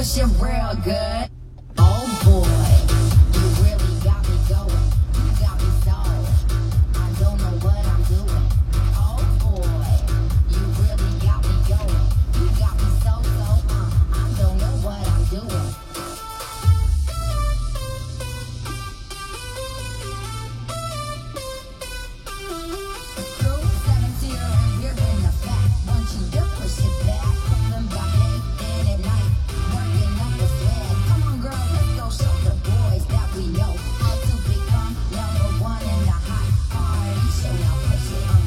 push it real good. Oh boy, you really got me going. You got me sold. I don't know what I'm doing. Oh boy, you really got me going. You got me so. I don't know what I'm doing. Crew 17 and we're in the back. Want you to push it back. Them got hate in at night. Working up the swag. Come on, girl, let's go show the boys that we know how to become number one in the hot party. So now push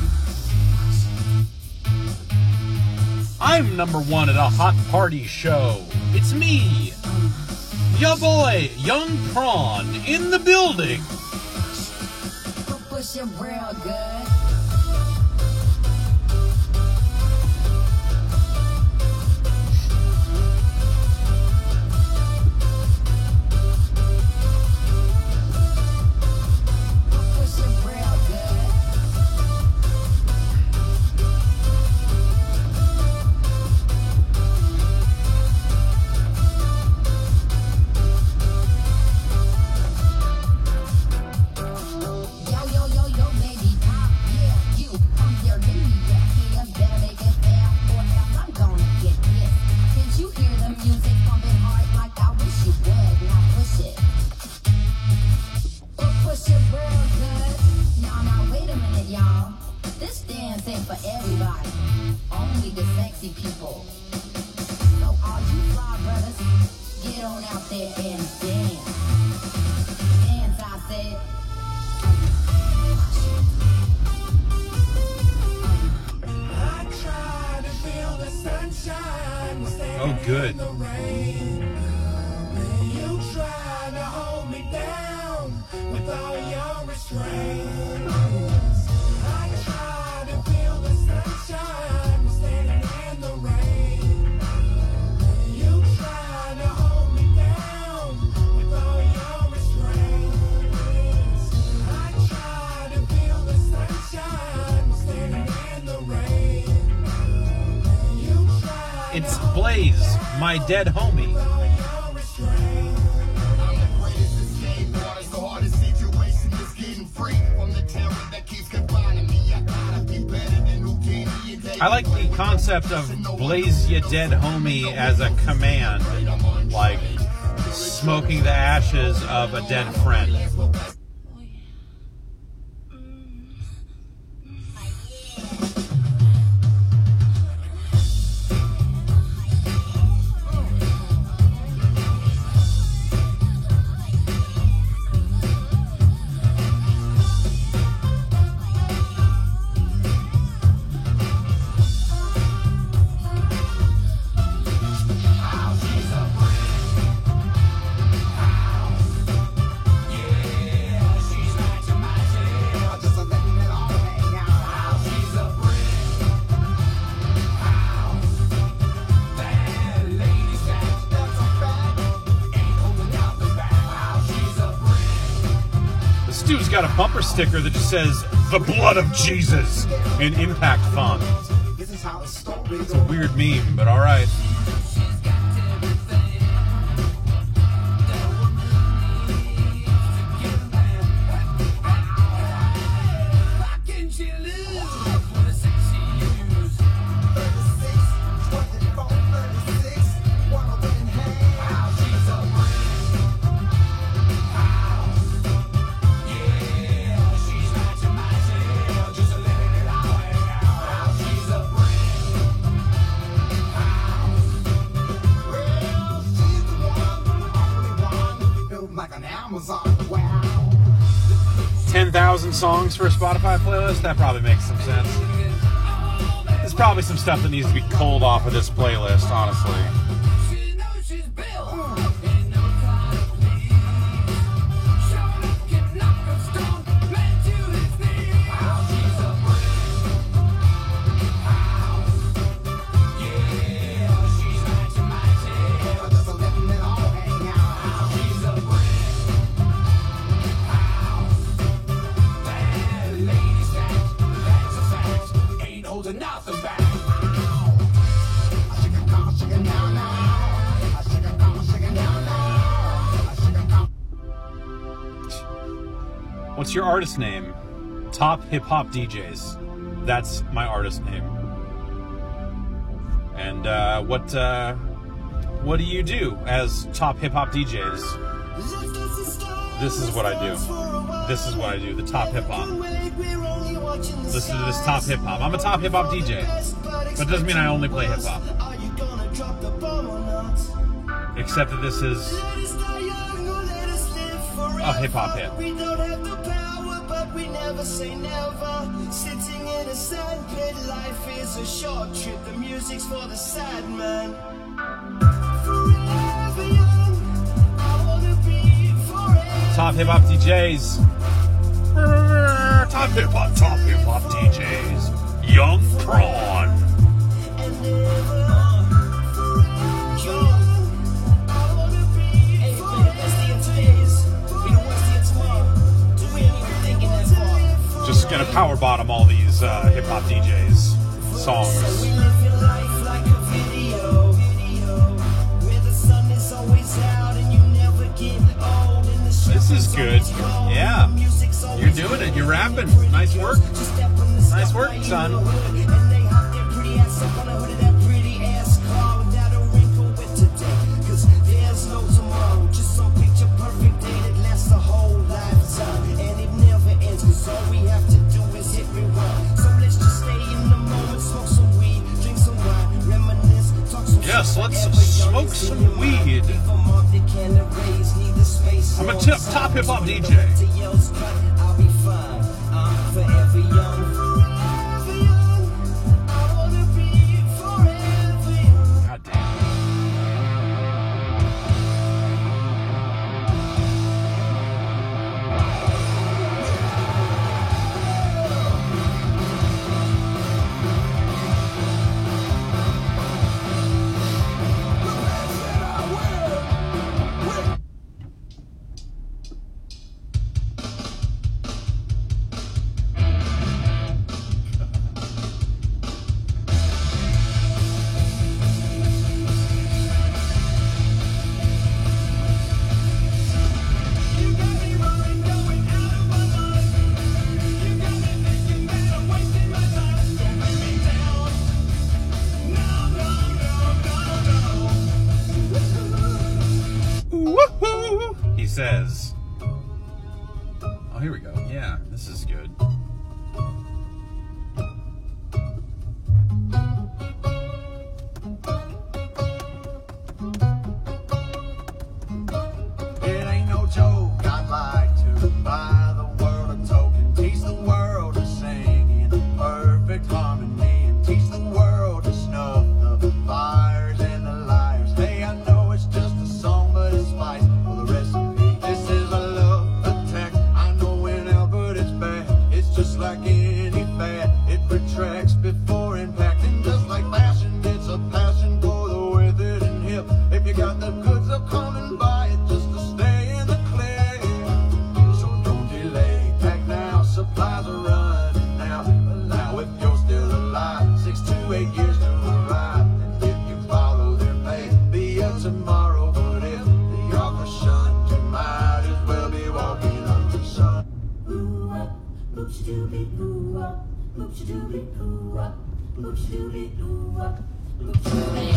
it on. I'm number one at a hot party show. It's me, your boy, Young Prawn, in the building. Push it real good. Push it real good. Yo, baby pop, yeah, you come here, give me that here, better make it fair, or else I'm gonna get pissed. Can't you hear the music pumping hard like I wish you would? Now push it. Push it real good. Now, wait a minute, y'all. This dance ain't for everybody, only the sexy people. So all you fly brothers, get on out there and dance. Dance, I said. Oh, good. You try to hold me down with all your restraints. I try to feel the sunshine standing in the rain. You try to hold me down with all your restraints. I try to feel the sunshine standing in the rain. It's Blaze, my dead homie. I like the concept of Blaze ya dead homie as a command, like smoking the ashes of a dead friend. Dude's got a bumper sticker that just says "The Blood of Jesus" in impact font. It's a weird meme, but all right. Like an Amazon, wow. 10,000 songs for a Spotify playlist? That probably makes some sense. There's probably some stuff that needs to be culled off of this playlist, honestly. Nothing back. I shake a car, shake a now. What's your artist name? Top Hip Hop DJs. That's my artist name. And what do you do as top hip hop DJs? This is what I do. This is what I do. The top hip hop. Listen to this top hip hop. I'm a top hip hop DJ, but it doesn't mean I only play hip hop. Except that this is a hip hop hit. We don't have the power, but we never say never. Sitting in a sandpit, life is a short trip. The music's for the sad man. Forever young, I wanna be forever. Top hip hop DJs. Top hip hop DJs. Young Prawn. And never young, I wanna be forever. Just gonna power bottom all these hip hop DJs songs. We live your life like a video, where the sun is always out and you never get old. And the This is good. Yeah. You're doing it. You're rapping. Nice work. Nice work, son. And they hop their pretty ass up on the hood of that pretty ass car without a wrinkle with today. Cause there's no tomorrow. Just some picture perfect day that lasts a whole lifetime. And it never ends. Cause all we have to do is hit rewind. So let's just stay in the moment, smoke some weed, drink some wine, reminisce, talk some Yes, shit let's forever young smoke and some in your mind. weed. Leave a mark that can erase, need the space. I'm a So top hip hop DJ. to yell's cut, I'll be fine. I'm forever young. Forever young. I wanna be forever young. God damn. You got me rolling, going out of my mind. You got me thinking that I'm wasting my time. Don't bring me down. No, no, no, no, no. Woohoo! He says. Oh, here we go. Yeah, this is good. It ain't no joke, I'd like to buy the world a token, teach the world to sing in perfect harmony, and teach the world to snuff the fires and the liars. Hey, I know it's just a song, but it's spice for the recipe. This is a love attack, I know when out, but it's bad. It's just like any fad, it retracts before impact, and just like fashion, it's a passion for the withered and hip. If you got the goods, they'll come and buy it just to stay in the clear. So don't delay, pack now, supplies are running out. Allow if you're still alive, 6 to 8 years to arrive. And if you follow their pace, be a tomorrow. But if the offer shunned, you might as well be walking under the sun. Ooh up, oops doobie ooh up, oops doobie ooh up, oops doobie ooh up, oops doobie.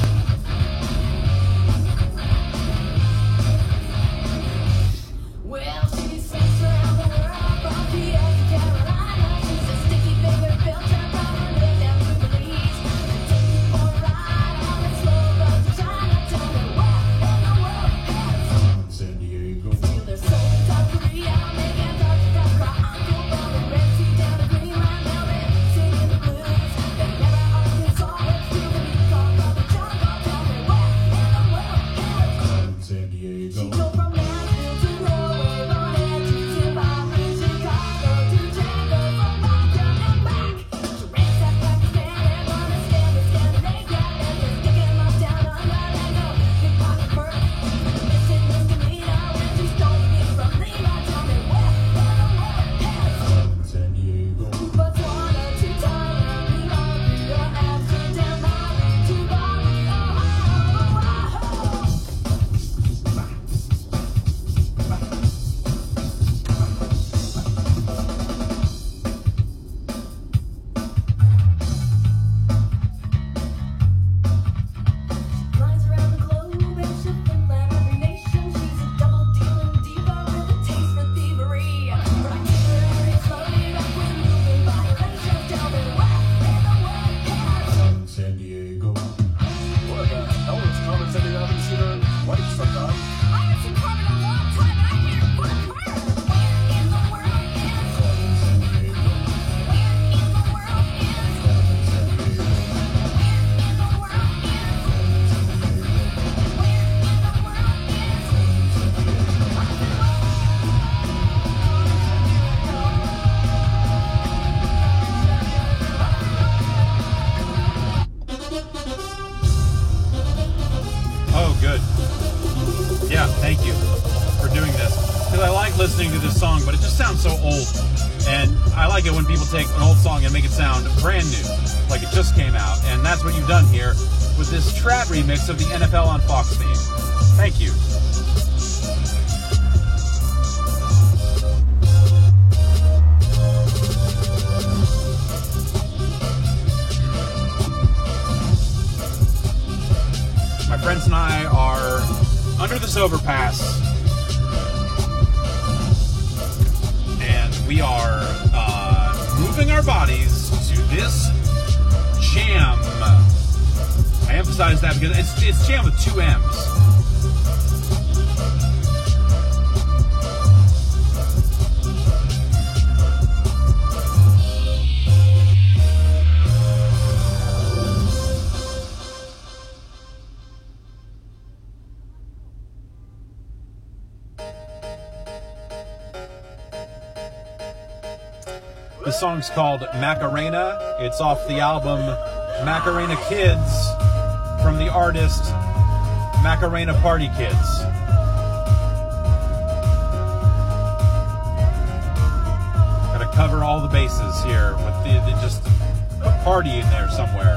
Well, she sings around the world from PA to Carolina. She's a sticky finger built up on her down to Belize. Take you for a ride on a slow road to China. Tell me where in the world is San Diego. to the Seoul, South Korea, maybe Antarctica, from the Red Sea down to Greenland, they'll be singing the blues. They never Arkansas, it's still the beat called by the jungle. Tell me where listening to this song, but it just sounds so old. And I like it when people take an old song and make it sound brand new, like it just came out. And that's what you've done here with this trap remix of the NFL on Fox theme. Thank you. My friends and I are under this overpass, and we are moving our bodies to this jam. I emphasize that because it's jam with 2 M's. This song's called Macarena. It's off the album Macarena Kids from the artist Macarena Party Kids. Gotta cover all the bases here with the just put party in there somewhere.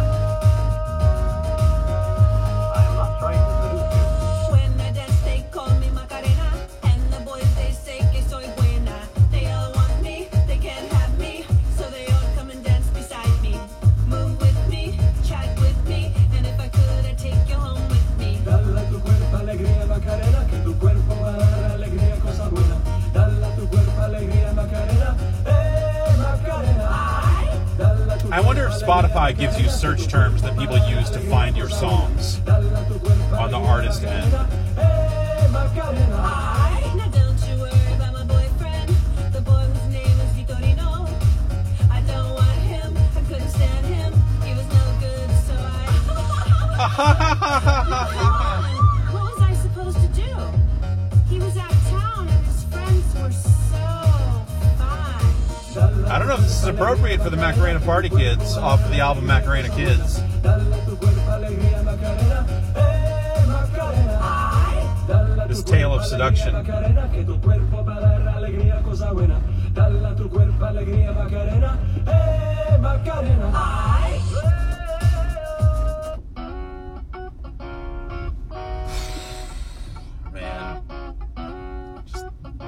I am not trying to lose you. When I dance, they call me Macarena, and the boys they say que soy buena. They all want me, they can't have me, so they all come and dance beside me. Move with me, chat with me, and if I could, I'd take you home with me. Dale a tu cuerpo alegría Macarena, que tu cuerpo va a dar alegría, cosa buena. Dale a tu cuerpo alegría Macarena, Macarena. Dale a tu I wonder if Spotify gives you search terms that people use to find your songs on the artist end. Macarena. Now don't you worry about my boyfriend, the boy whose name is Vitorino. I don't want him, I couldn't stand him, he was no good, so what was I supposed to do? He was out of town and his friends were so fine. I don't know if this is appropriate for the Macarena Party Kids off of the album Macarena Kids. This tale of seduction. Man, just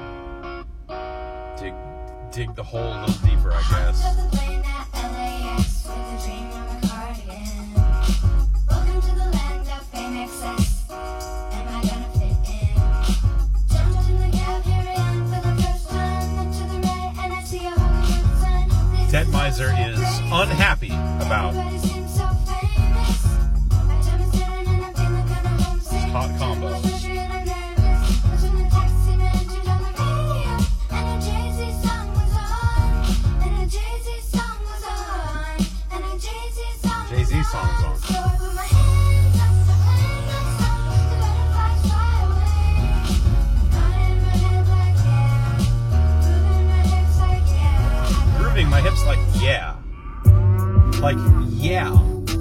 dig the hole a little deeper, I guess. Welcome to the plane at LAX with a dream of a cardigan. Welcome to the land of fame excess. Am I gonna fit in? Jumped in the cab, here I am for the first time. Look to the right and I see a Hollywood sign. Ted Miser is unhappy about Everybody seems so famous. My time is down and I'm feeling kinda homesick. hot combo. I'm nervous. Watching the taxi man turned on the radio, and a Jay-Z song was on. And a Jay-Z song was on. And a Jay-Z song was on. Jay-Z song's on. So I put my hands up, the butterflies fly away. Nodding my head like yeah, moving my hips like yeah. Grooving my hips like yeah. Like yeah.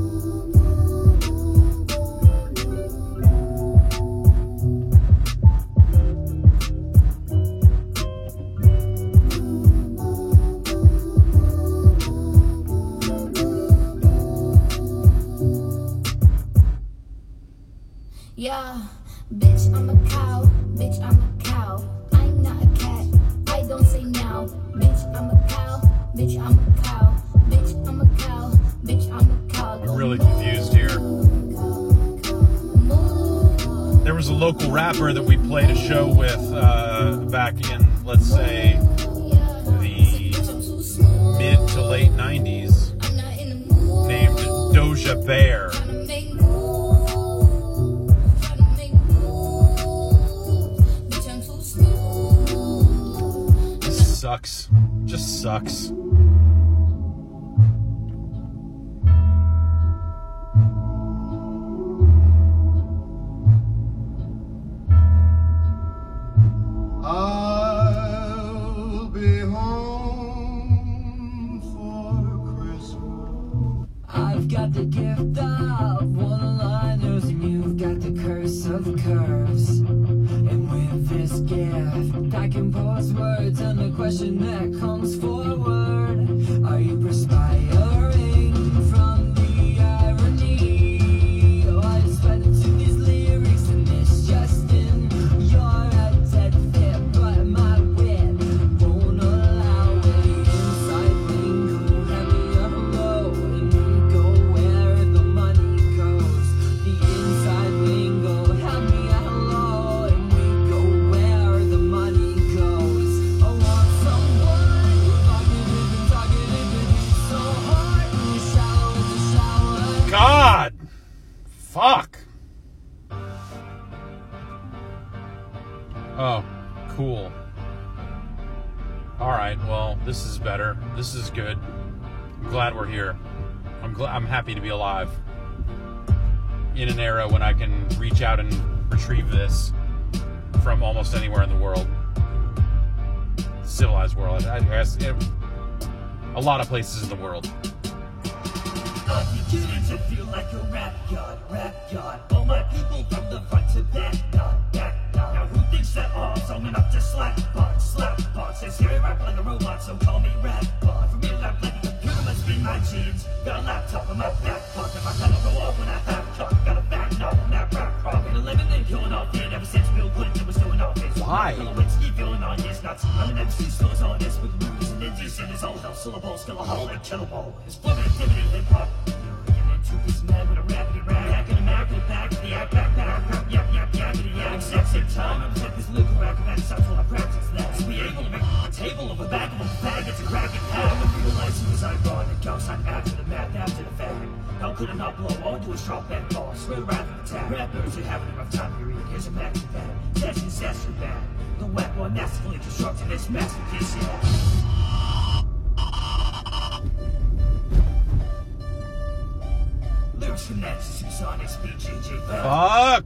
Yeah, bitch, I'm a cow. Bitch, I'm a cow. I'm not a cat. I don't say now. Bitch, I'm a cow. Bitch, I'm a cow. Bitch, I'm a cow. Bitch, I'm a cow. I'm really confused here. There was a local rapper that we played a show with back in, let's say, the mid to late 90s, named Doja Bear. Sucks. Just sucks. I'll be home for Christmas. I've got the gift of one-liners and you've got the curse of curves. And with this gift, think I can pose words, and the question that comes forward: are you perspiring from the irony? Oh, I just fed into these lyrics, and it's just in your dead fit, but my wit won't allow it. Inside lingo, heavier low, and we go where the money goes. The inside lingo, heavier low, and we go where the money goes. I want someone talkative and deep, so hard and shallow as a shower. God! Fuck! Oh, cool. Alright, well, this is better. This is good. I'm glad we're here. I'm happy to be alive. In an era when I can reach out and retrieve this from almost anywhere in the world. Civilized world. I guess a lot of places in the world. You need to feel like a rap god. All my people from the front to back nod. Now who thinks that all's long enough to slap box? Says here I rap like a robot, so call me rap bot. For me to rap like a computer must be my genes. Got a laptop in my back pocket, my pedal go off when I have talk. Got a back knob on that rap rock. Been 11 and killing off it ever since Bill Clinton was doing all this. Why? Lewinsky feeling on his nuts. I'm an MC, still is on this with movies and indecent. It's all hell syllables, still a hollow like killable. It's fluid activity, hip hop. Two-piece man with a raggedy rag, hacking a Mac in the back, the yak, back, yakety yak. Exact same time, I'm with this liquor rack, and that's when I practice that. To be able to make a table of a bag of a bag, it's a crack and hat. I'm realizing it was ironic, outside after the math, after the fact. How could I not blow? All I do is drop that ball, swear rather than tap. Rappers are having a rough time period, here's a max of that. Session disaster bad. The whack one masterfully constructed this masterpiece, yeah. Lyrics from that Supersonic Speed JJ. Fuck!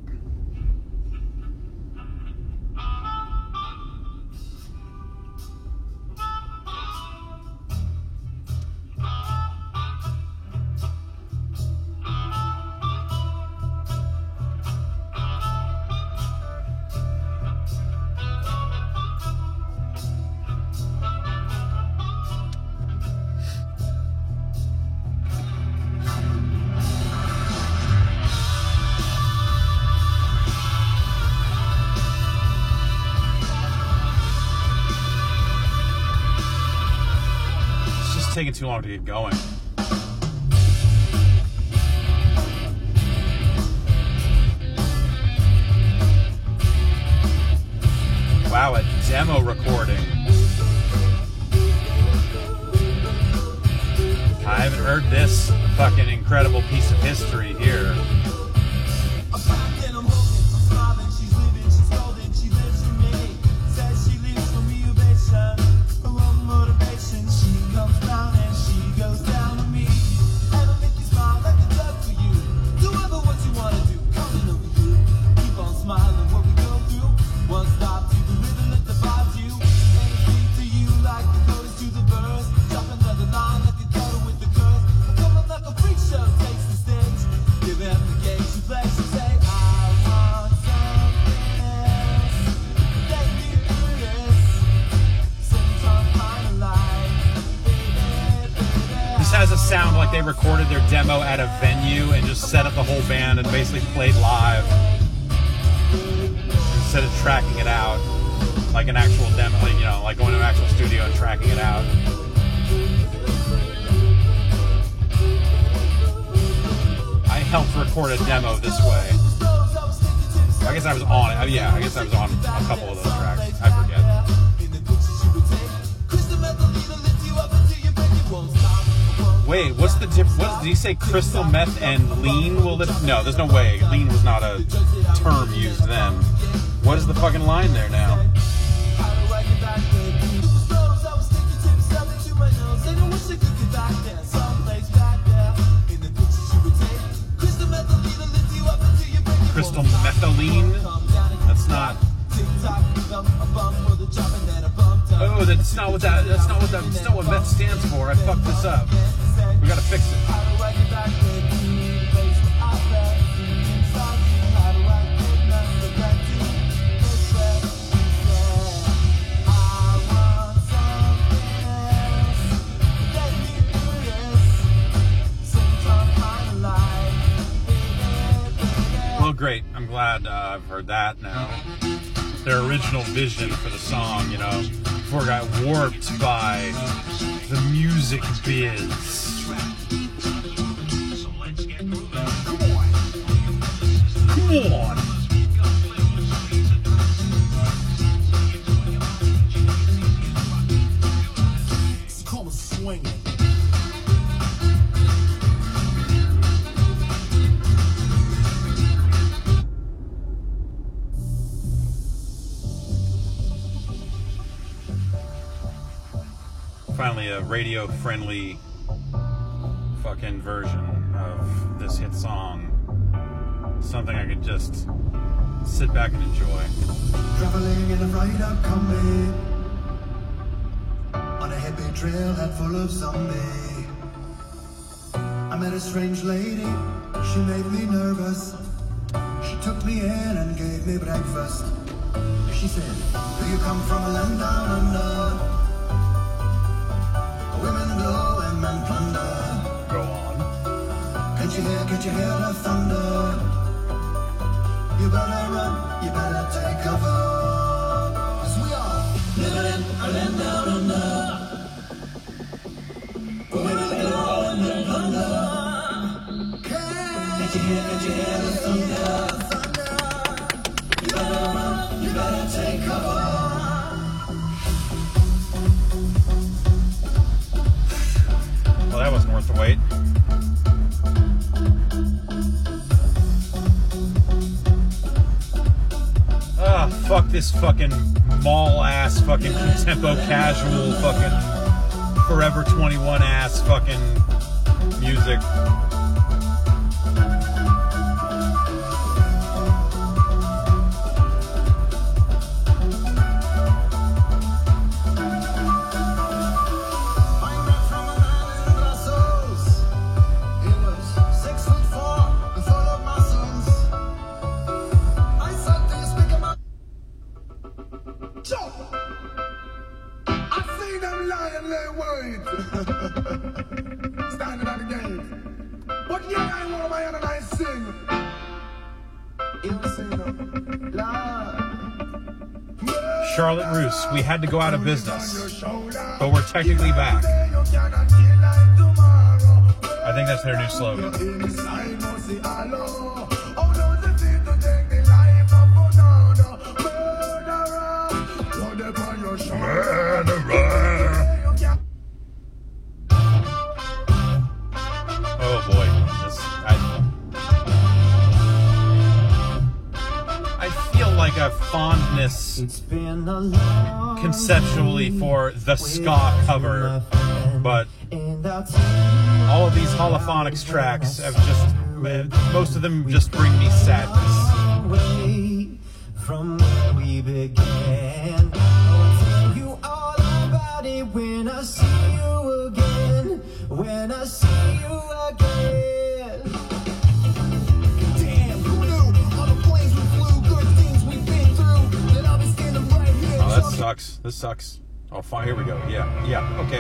Taking too long to get going. Wow, a demo recording. I haven't heard this fucking incredible piece of history here. Has a sound like they recorded their demo at a venue and just set up the whole band and basically played live instead of tracking it out like an actual demo, like, you know, like going to an actual studio and tracking it out. I helped record a demo this way. I guess I was on it. Yeah, I guess I was on a couple of those tracks. I forget. Wait, what's the difference? What did he say? Crystal meth and lean will lift? No, there's no way. Lean was not a term used then. What is the fucking line there now? Crystal methylene? That's not. Oh, that's not what that's not what meth stands for. I fucked this up. We gotta fix it. great. I'm glad I've heard that now. Their original vision for the song, you know, before it got warped by the music biz. So let's get moving. Come on. Come swinging. Finally, a radio-friendly fucking version of this hit song. Something I could just sit back and enjoy. Traveling in a fried-up combi on a hippie trailhead full of zombie. I met a strange lady, she made me nervous. She took me in and gave me breakfast. She said, do you come from a land down under? Women go and men plunder. Go on. Can't you hear the thunder? You better run, you better take cover. 'Cause we are living in a land down under. Women go and men plunder. Can't you hear the thunder? You better run, you better take cover. Well, that wasn't worth the wait. Ah, fuck this fucking mall-ass fucking contempo casual fucking Forever 21-ass fucking music. Standing at the game. But yeah, I want my own and I sing. You sing Lord. Charlotte Roos, we had to go out of business, but we're technically back. I think that's their new slogan. Oh boy, I feel like a fondness It's been a long conceptually for the ska cover, but and I'll all of these holophonics tracks have just, most of them just bring me sadness. away from where we began. I'll tell you all about it when I see you again. When I see you again. Damn, who knew? All the planes we flew, good things we've been through. Then I'll be standing right here. Oh, that sucks. This sucks. Oh, fine. Here we go. Yeah. Okay.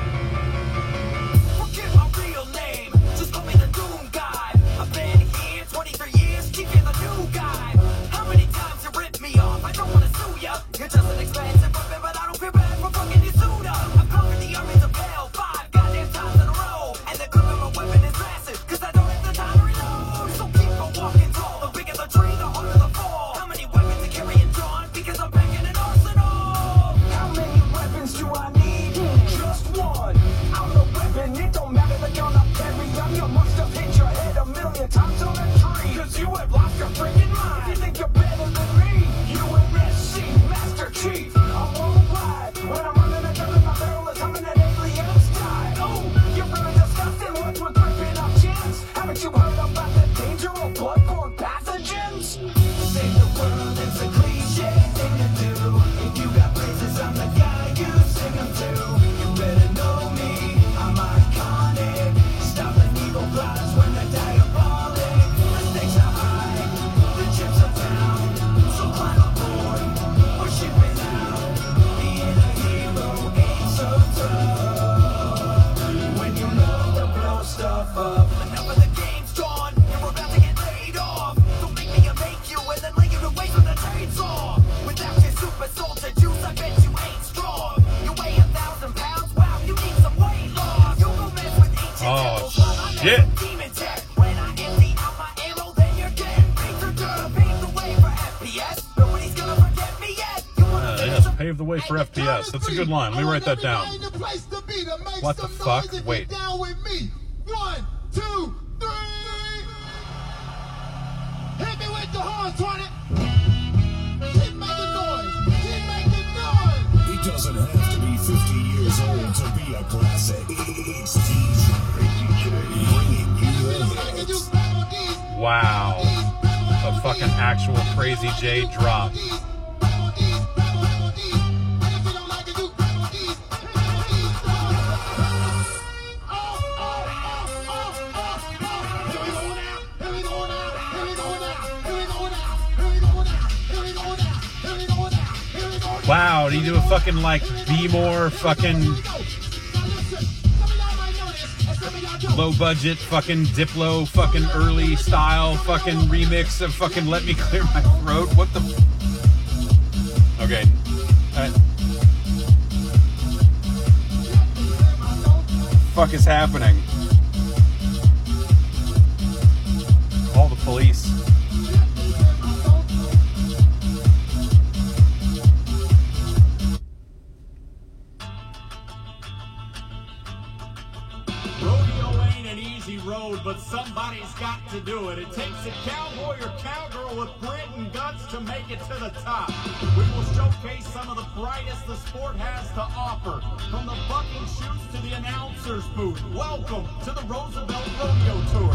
Forget my real name, just call me the Doom Guy. I've been here 23 years, keep being the new guy. How many times you ripped me off? I don't wanna sue ya. You're just an expensive puppet, but I don't feel bad for fucking your suit up. I've conquered the armies of hell 5 goddamn times in a row. And the grip of my weapon is massive, 'cause I don't have the time to reload. So keep on walking tall, the bigger the tree, the harder the fall. How many weapons are carrying drawn? Because I'm back in an arsenal. How many weapons do I need? Just one. I'm the weapon, it don't matter the gun I carry. You must have hit your head a million times on a tree. 'Cause you have lost your freaking mind. If you think you're better than me, you MSC, Master Chief. I'm worldwide. When I'm running a gun in my barrel, it's humming an alien style. Oh, you're really disgusting. What's with ripping up chins? Haven't you heard about the danger of bloodborne pathogens? Save the world, it's a cliche thing to do. If you got praises, I'm the guy you sing them to. You better know me, I'm iconic. Stopping evil plots when they're diabolic. The stakes are high, the chips are down. So climb aboard, we're shipping out. Being a hero ain't so tough. When you know to blow stuff up. Enough of the game's gone, and we're about to get laid off. Don't make me a shit. Demon tech. When I empty out my ammo, then you're dead. Picture to pave the way for FPS. Nobody's gonna forget me yet. You wanna Yes, pave the way for FPS. That's a good line. Let me write that down. What the fuck? Wait. Down with me. 1, 2, 3. Hit me with the horns, Tony. Keep making noise. Keep making noise. It doesn't have to be 50 years old to be a classic. It's DJ bringing you the hits. Wow. A fucking actual Crazy J drop. Wow, do you do a fucking like Be More fucking low budget fucking Diplo fucking early style fucking remix of fucking Let Me Clear My Throat? What the okay. Fuck is happening? Call the police. Rodeo ain't an easy road, but somebody's got to do it. It takes a cowboy or cowgirl with grit and guts to make it to the top. We will showcase some of the brightest the sport has to offer. From the bucking chutes to the announcer's booth. Welcome to the Roosevelt Rodeo Tour.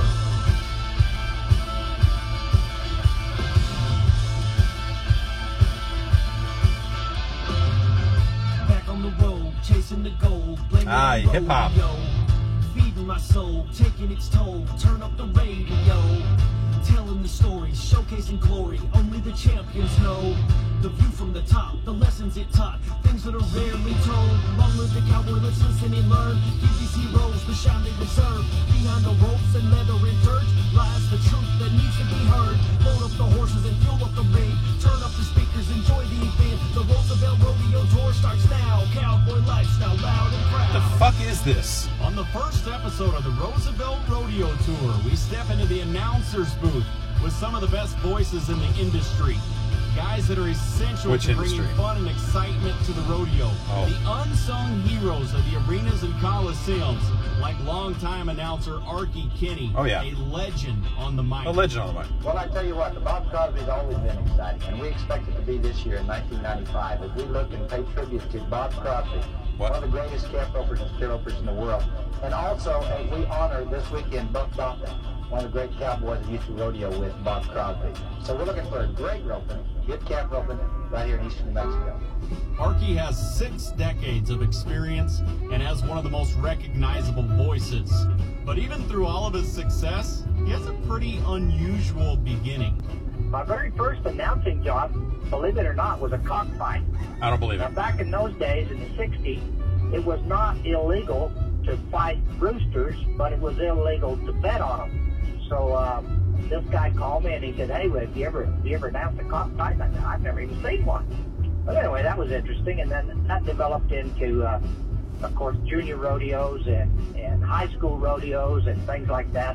Back on the road, chasing the gold. blaming Ah, the hip-hop. rodeo. Feeding my soul, taking its toll. Turn up the radio. Telling the stories, showcasing glory. Only the champions know. The view from the top, the lessons it taught. Things that are rarely told. Long live the cowboy, let's listen and learn. Keep these heroes, the shine they deserve. Behind the ropes and leather and dirt lies the truth that needs to be heard. Load up the horses and fuel up the ring. Turn up the speakers, enjoy the event. The Roosevelt Rodeo Tour starts now. Cowboy lifestyle, loud and proud. The fuck is this? On the first episode of the Roosevelt Rodeo Tour, we step into the announcer's booth with some of the best voices in the industry. Guys that are essential Which to bringing industry? fun and excitement to the rodeo. Oh. The unsung heroes of the arenas and coliseums, like longtime announcer Arky Kinney, Oh, yeah. a legend on the mic. A legend on the mic. Well, I tell you what, the Bob Crosby's always been exciting, and we expect it to be this year in 1995 as we look and pay tribute to Bob Crosby, What? one of the greatest camp ropers and steer ropers in the world. And also, as we honor this weekend Buck Dawson, one of the great cowboys that used to rodeo with Bob Crosby. So we're looking for a great roping, good camp roping right here in eastern New Mexico. Arky has 6 decades of experience and has one of the most recognizable voices. But even through all of his success, he has a pretty unusual beginning. My very first announcing job, believe it or not, was a cockfight. I don't believe Now, it. back in those days, in the 60s, it was not illegal to fight roosters, but it was illegal to bet on them. So this guy called me and he said, "Hey, have you ever announced a cockfight?" And I said, "I've never even seen one." But anyway, that was interesting, and then that developed into, of course, junior rodeos and high school rodeos and things like that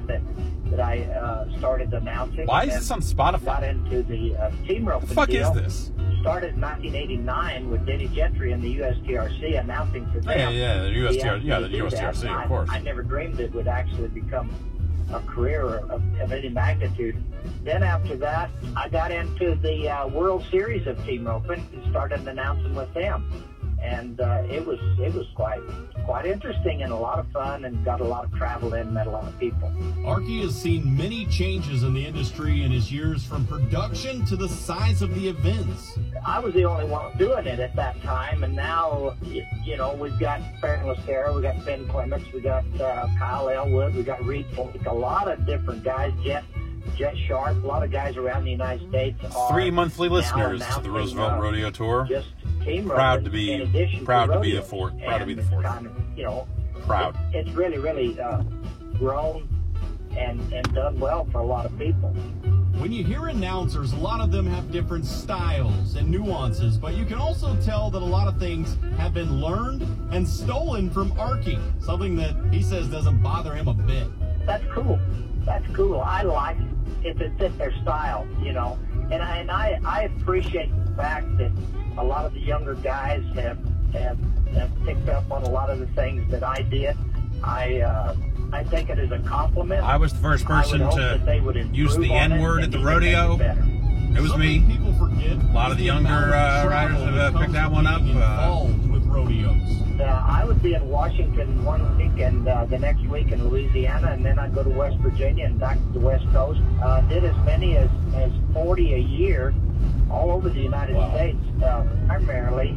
I started announcing. Why is And this on got Spotify? into the team roping What the fuck is deal. this? Started in 1989 with Denny Gentry and the USTRC announcing for them. Yeah, yeah, the He USTRC, asked yeah, me the to do that, USTRC, and of course. I never dreamed it would actually become a career of any magnitude. Then after that, I got into the World Series of team roping and started announcing with them. And it was quite interesting and a lot of fun, and got a lot of travel in, met a lot of people. Arky has seen many changes in the industry in his years, from production to the size of the events. I was the only one doing it at that time, and now, you know, we've got Farron Lucero, we got Ben Clements, we got Kyle Elwood, we got Reed Folk, a lot of different guys, Jet Sharp, a lot of guys around the United States are 3 monthly now listeners to announcing, the Roosevelt Rodeo Tour. just team Proud roping to be- in addition proud to be rodeo. the fourth- proud to be the And fourth. kind of, you know, Proud. It's really grown and done well for a lot of people. When you hear announcers, a lot of them have different styles and nuances, but you can also tell that a lot of things have been learned and stolen from Arky, something that he says doesn't bother him a bit. that's cool. That's cool. I like if it fit their style, you know. And I appreciate the fact that a lot of the younger guys have picked up on a lot of the things that I did. I take it as a compliment. I was the first person to use the N-word at the rodeo. It was me. People forget A lot of the younger riders have picked that one up. Involved with rodeos. I would be in Washington one week and the next week in Louisiana, and then I'd go to West Virginia and back to the West Coast. Did as many as 40 a year all over the United States, primarily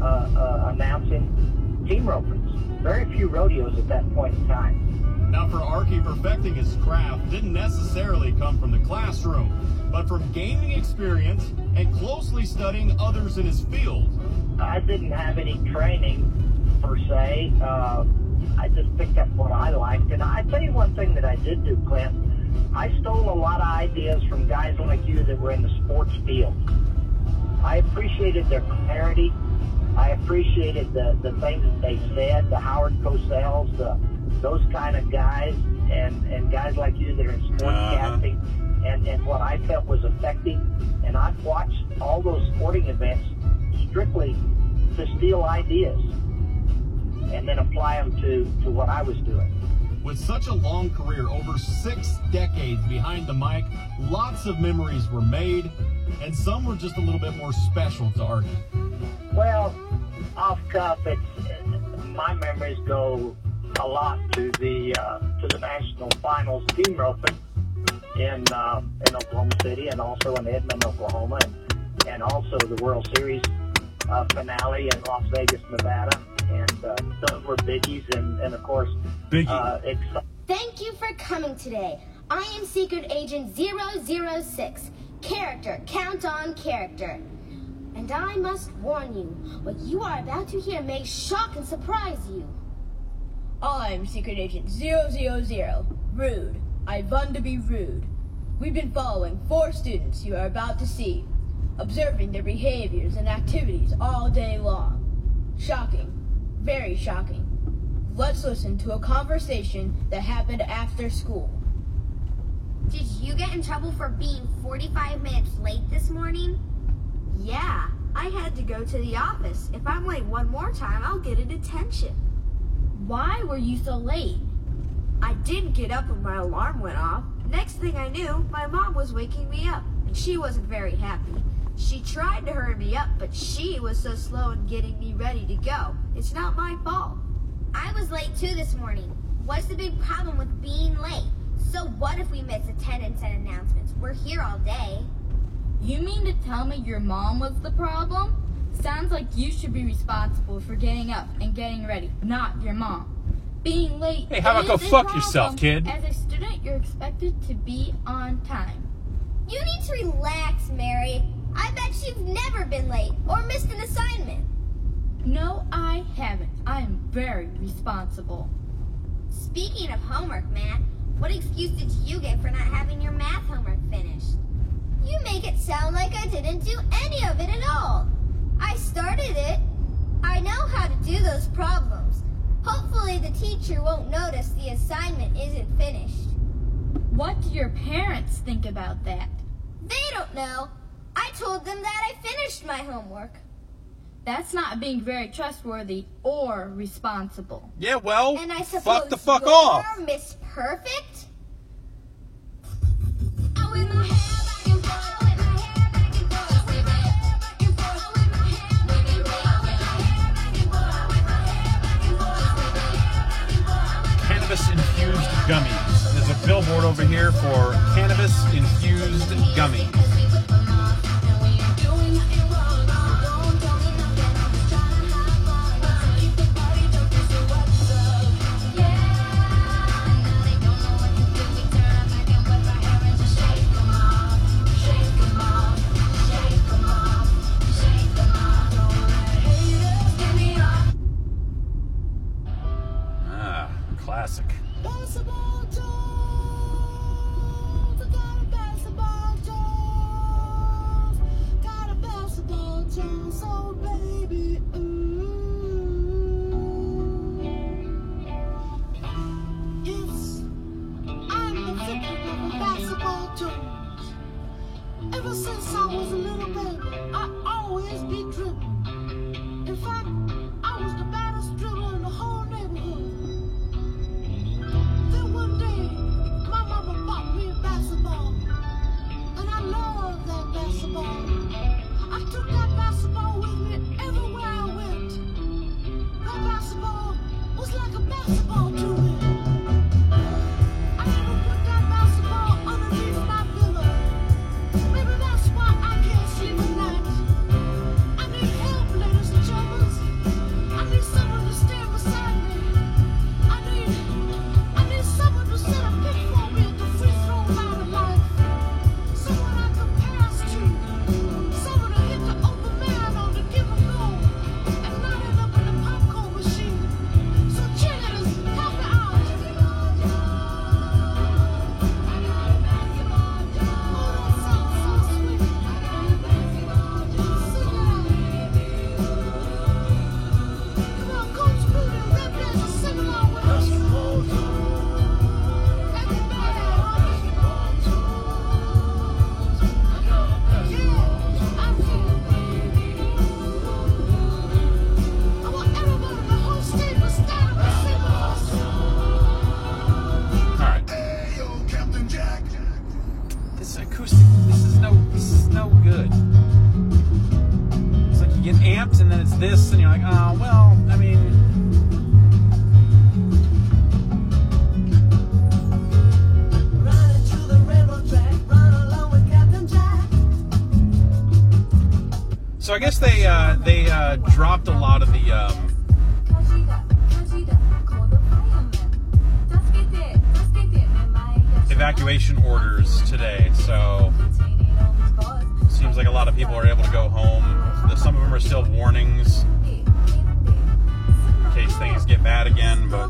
announcing team ropings. Very few rodeos at that point in time. Now, for Arky, perfecting his craft didn't necessarily come from the classroom, but from gaining experience and closely studying others in his field. I didn't have any training per se. I just picked up what I liked. And I tell you one thing that I did do, Clint. I stole a lot of ideas from guys like you that were in the sports field. I appreciated their clarity. I appreciated the things that they said, the Howard Cosell's, those kind of guys, and guys like you that are in sportscasting, and what I felt was effective. And I've watched all those sporting events strictly to steal ideas and then apply them to what I was doing. With such a long career, over 6 decades behind the mic, lots of memories were made, and some were just a little bit more special to Arky. Well, off cuff, my memories go a lot to the national finals team roping in Oklahoma City, and also in Edmond, Oklahoma, and also the World Series finale in Las Vegas, Nevada, and those were biggies, and of course, Thank you for coming today. I am Secret Agent 006, character, count on character. And I must warn you, what you are about to hear may shock and surprise you. I'm Secret Agent 000, rude. I run to be rude. We've been following 4 students you are about to see, observing their behaviors and activities all day long. Shocking. Very shocking. Let's listen to a conversation that happened after school. Did you get in trouble for being 45 minutes late this morning? Yeah, I had to go to the office. If I'm late one more time, I'll get a detention. Why were you so late? I didn't get up when my alarm went off. Next thing I knew, my mom was waking me up, and she wasn't very happy. She tried to hurry me up, but she was so slow in getting me ready to go. It's not my fault. I was late too this morning. What's the big problem with being late? So what if we miss attendance and announcements? We're here all day. You mean to tell me your mom was the problem? Sounds like you should be responsible for getting up and getting ready, not your mom. Being late Hey, how about go is a fuck yourself, problem. kid? As a student, you're expected to be on time. You need to relax, Mary. I bet you've never been late or missed an assignment. No, I haven't. I am very responsible. Speaking of homework, Matt, what excuse did you get for not having your math homework finished? You make it sound like I didn't do any of it at all. I started it. I know how to do those problems. Hopefully the teacher won't notice the assignment isn't finished. What do your parents think about that? They don't know. I told them that I finished my homework. That's not being very trustworthy or responsible. Yeah, well, And I suppose fuck the fuck you're off. Miss Perfect? Cannabis-infused gummies. There's a billboard over here for cannabis-infused gummies. Classic. basketball too. Ever since I was a little baby, I always be dribbling. In fact, I was the baddest dribbler in the whole neighborhood. Then one day, my mama bought me a basketball, and I loved that basketball. I took that basketball with me everywhere I went. That basketball was like a basketball to me. I never put that basketball underneath my pillow. Maybe that's why I can't sleep at night. I need help, ladies and gentlemen. I need someone to stand beside me. I need someone to set a pick for me at the free throw line of life. Someone I can pass to. Someone to hit the open man on the give and go, and not end up in the popcorn machine. So cheerleaders, help me out. Oh, that sounds so sweet. Sing it out. Come on, Coach Booty and Red Dancer, sing along with us. Everybody, yeah, I'm here. I want everybody in the whole state to stand up and sing with us. All right. Hey, yo, Captain Jack. This acoustic, this is no good. It's like you get amped and then it's this and you're like, oh, well, I mean. Running to the railroad track, run along with Captain Jack. So I guess they dropped a lot of the evacuation orders today. So seems like a lot of people are able to go home. Some of them are still warnings in case things get bad again, but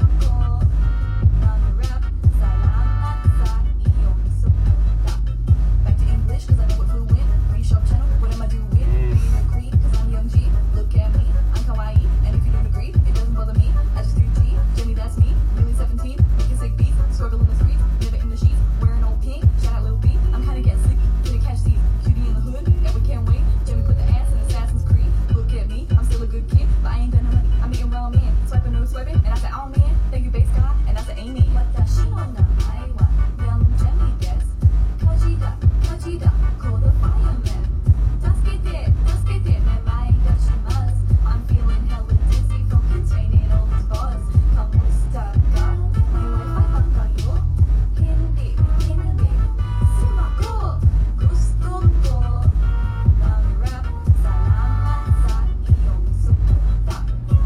Back to English, cause I know what flew in. Reshop channel, what am I doing? Being a queen, cause I'm young G. Look at me, I'm kawaii. And if you don't agree, it doesn't bother me. I just do G. Jimmy, that's me. Nearly 17, making sick beats. Struggle in the streets, never in the sheets. Wearing old pink, shout out Lil B. I'm kinda getting sleepy, gonna catch these. Cutie in the hood, ever can't wait. Jimmy put the ass in Assassin's Creed. Look at me, I'm still a good kid, but I ain't done no money. I'm eating raw man, swiping, no swiping. And I said, oh man, thank you, base God. And I said, amen. What the she wanna I want, young Jimmy gets. Kajida, call the fireman. Let's get it, man, my Dutch must. I'm feeling hella dizzy from containing all these bars. Kamusta ka, may wifi ba kayo? Hindi, simago, gusto ko ng rap. Salamat sa iyong suporta.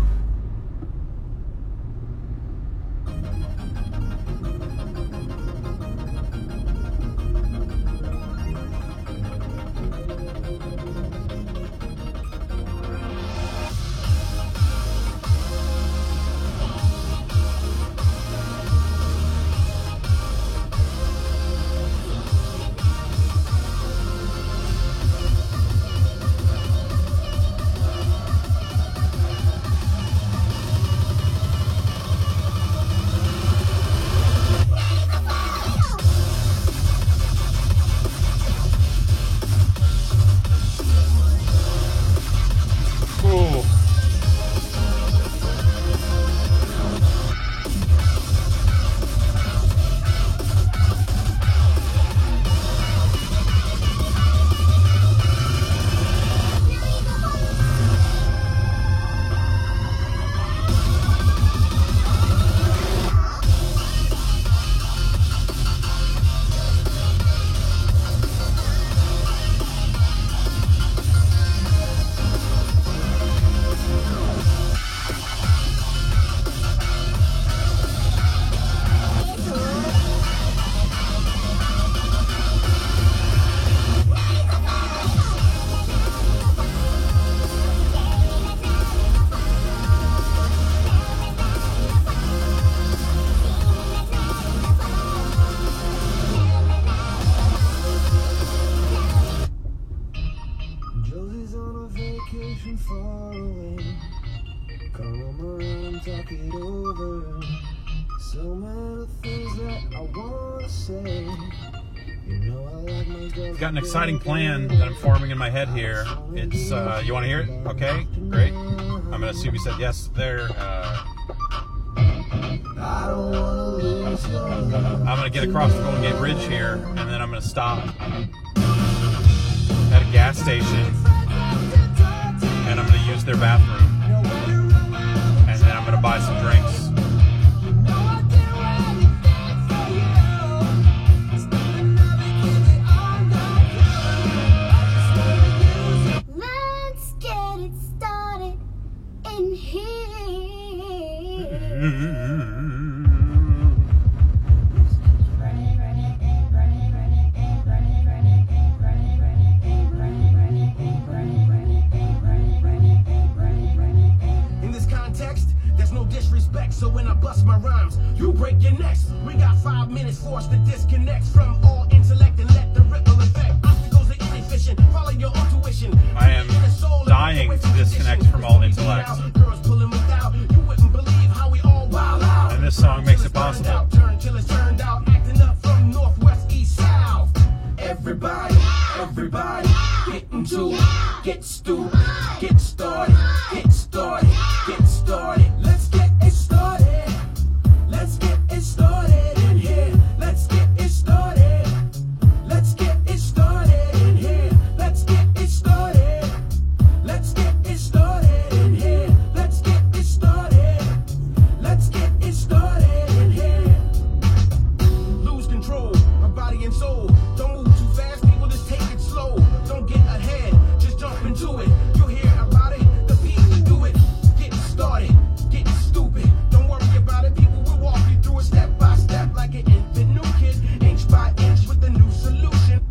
ooh. Josie's on a vacation far away. Come around, talk it over. So many things that I wanna say. You got an exciting plan that I'm forming in my head here. It's you want to hear it? Okay, great. I'm gonna assume you said yes there. I'm gonna get across the Golden Gate Bridge here, and then I'm gonna stop at a gas station, and I'm gonna use their bathroom, and then I'm gonna buy some drinks. Let's get it started in here. In this context, there's no disrespect, so when I bust my rhymes, you break your necks. We got 5 minutes for us to disconnect from all intellect and let the ripple effect. Obstacles are inefficient, follow your intuition. I am dying to disconnect from all intellect. Girls pulling without, you wouldn't believe how we all wild out. And this song makes it possible. Turn till it's turned out, acting up from northwest, east, south. Everybody, get into it, get stupid, get started, get started, get started. Let's get it started. Let's get it started in here. Let's get it started. Let's get it started in here. Let's get it started. Let's get it started in here. Let's get it started. Let's get it started in here. Lose control of body and soul. Don't move too fast, people, just take it slow. Don't get ahead, just jump into it. You'll hear about it, the people do it. Get started, get stupid. Don't worry about it, people will walk you through it step by step like an infant new kid, inch by inch with a new solution.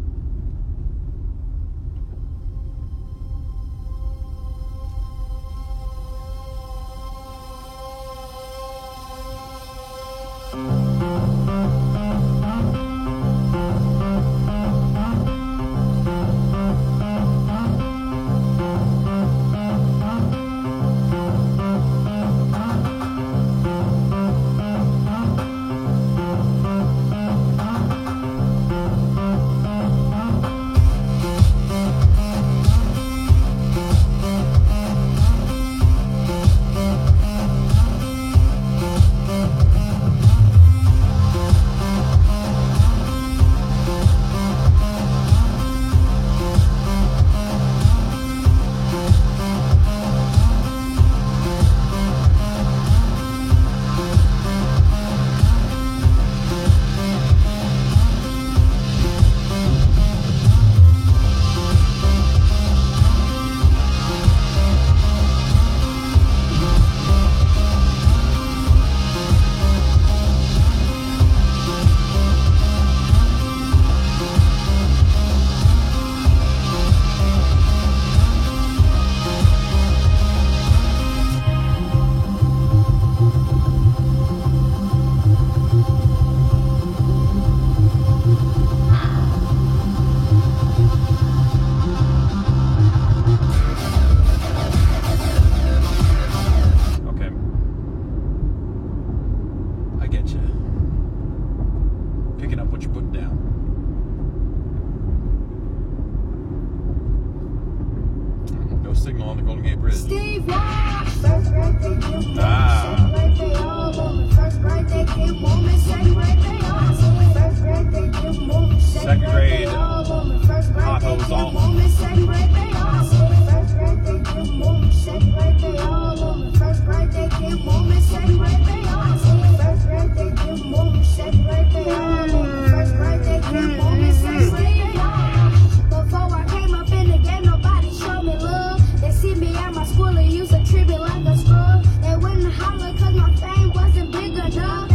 signal on the Golden Gate Bridge. Steve Ross. First birthday gift moment, second birthday all moment. First birthday gift moment, second birthday all moment. First birthday gift moment, Second grade all moment. First hot birthday hose gift all. moment, second birthday all moment. First birthday gift moment, second birthday all moment. First birthday gift moment, second birthday all moment. First birthday gift moment, second birthday all moment. First birthday gift moment, second birthday all moment. Before I came up in the game, nobody showed me love. They see me at my school and used to treat me like a scrub. They wouldn't holler cause my fame wasn't big enough.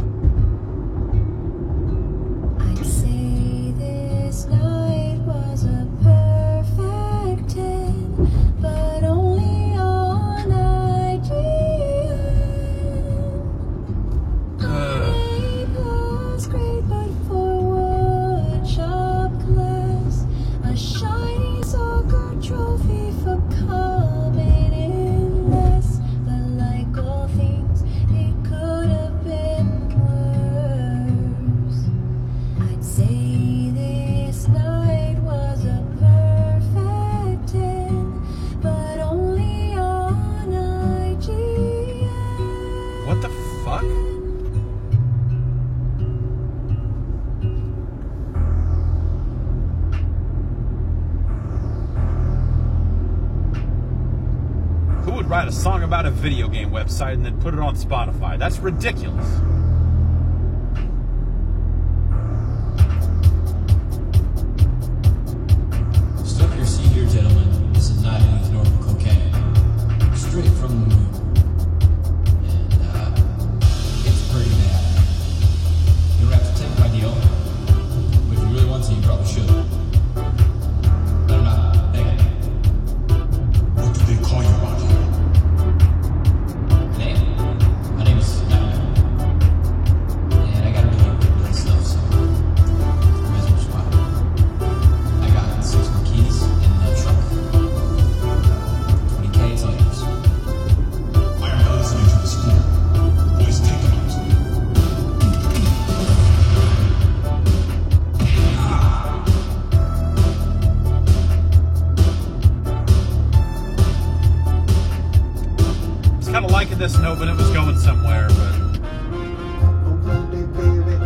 I'd say this night was a perfect 10, but only on idea. I was great, but for one shop class, a shiny soccer trophy for coming in less. But like all things, it could have been worse. I'd say this night was write a song about a video game website and then put it on Spotify. That's ridiculous. Strap your seat here, gentlemen. This is not any normal cocaine. Straight from the moon. And, it's pretty bad. You don't have to take my deal. But if you really want to, you probably should. Let him out. Beg him. What do they call you out here? Name? My name is Nightmare. And I got really stuff, so might as well swap. I got 6 more keys in the truck. 20K, it's all yours. I am not listening to the school. Boys, take them out. I was kind of liking this note when it was going somewhere, but Oh baby, baby.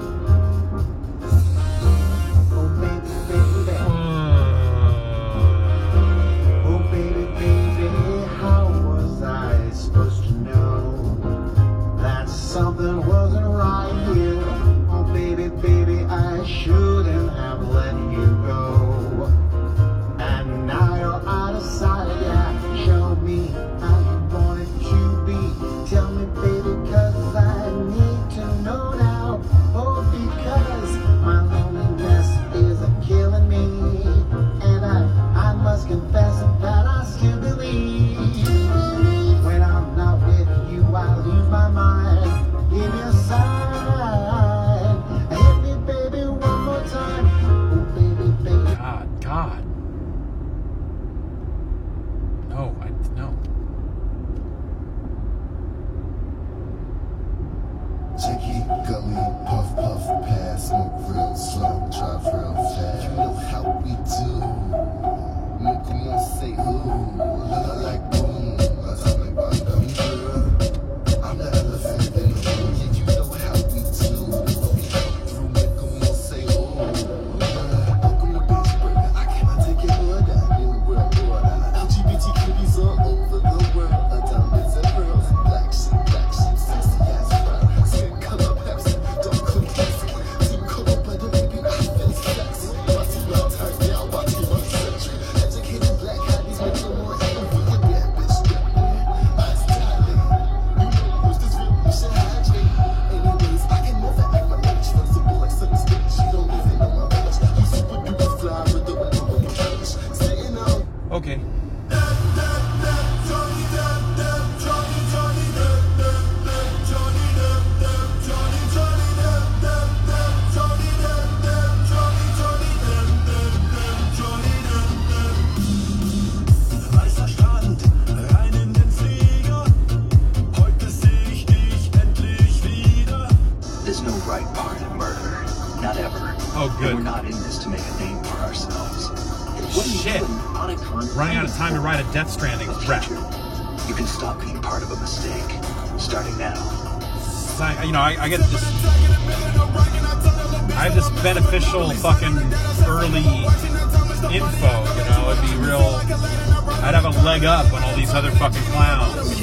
Oh baby, baby. Oh baby, baby. How was I supposed to know that something wasn't right here? Oh baby, baby, I shouldn't have let you go. And now you're out of sight, yeah. Show me how you want it to be. Tell me, baby, 'cause I need to know now. Oh, because my loneliness is killing me. And I must confess that I still believe. When I'm not with you, I lose my mind. Give me a sign. Hit me, baby, one more time. Oh, baby, baby. God. No. Jiggy, gully, puff, puff, pass, smoke real slow, drive real fast. You know how we do. No, come on, say who. Like boom, I tell me about them, girl. I'm the elephant in the room. Yeah, you know how we do. We come through, make come on, say who. Welcome to Pittsburgh. I cannot take it more down in the world. LGBT cuties all over the world. Diamonds and pearls, black sheep, sexy ass brown. Skin color Pepsi, don't cook Pepsi. Team color better, baby, I feel sexy. Body well turned down, body well century. Educated black hotties make you more angry. With that bitch, eyes dilated. You know, who's this real? You should hydrate. Anyways, I can never act my age. Flexible like sunny state. She don't even know my village. You super duper fly with the way you embellish. Sitting out. Okay. Weißer Strand, rein in den Flieger. Heute seh ich dich endlich wieder. There's no right part in murder. Not ever. Oh, good. And we're not in this to make a name for ourselves. What are you Shit. doing on a con- Running out of time to write a Death Stranding rap. You can stop being part of a mistake. Starting now. I get this. I have this beneficial fucking early info, it'd be real. I'd have a leg up on all these other fucking clowns.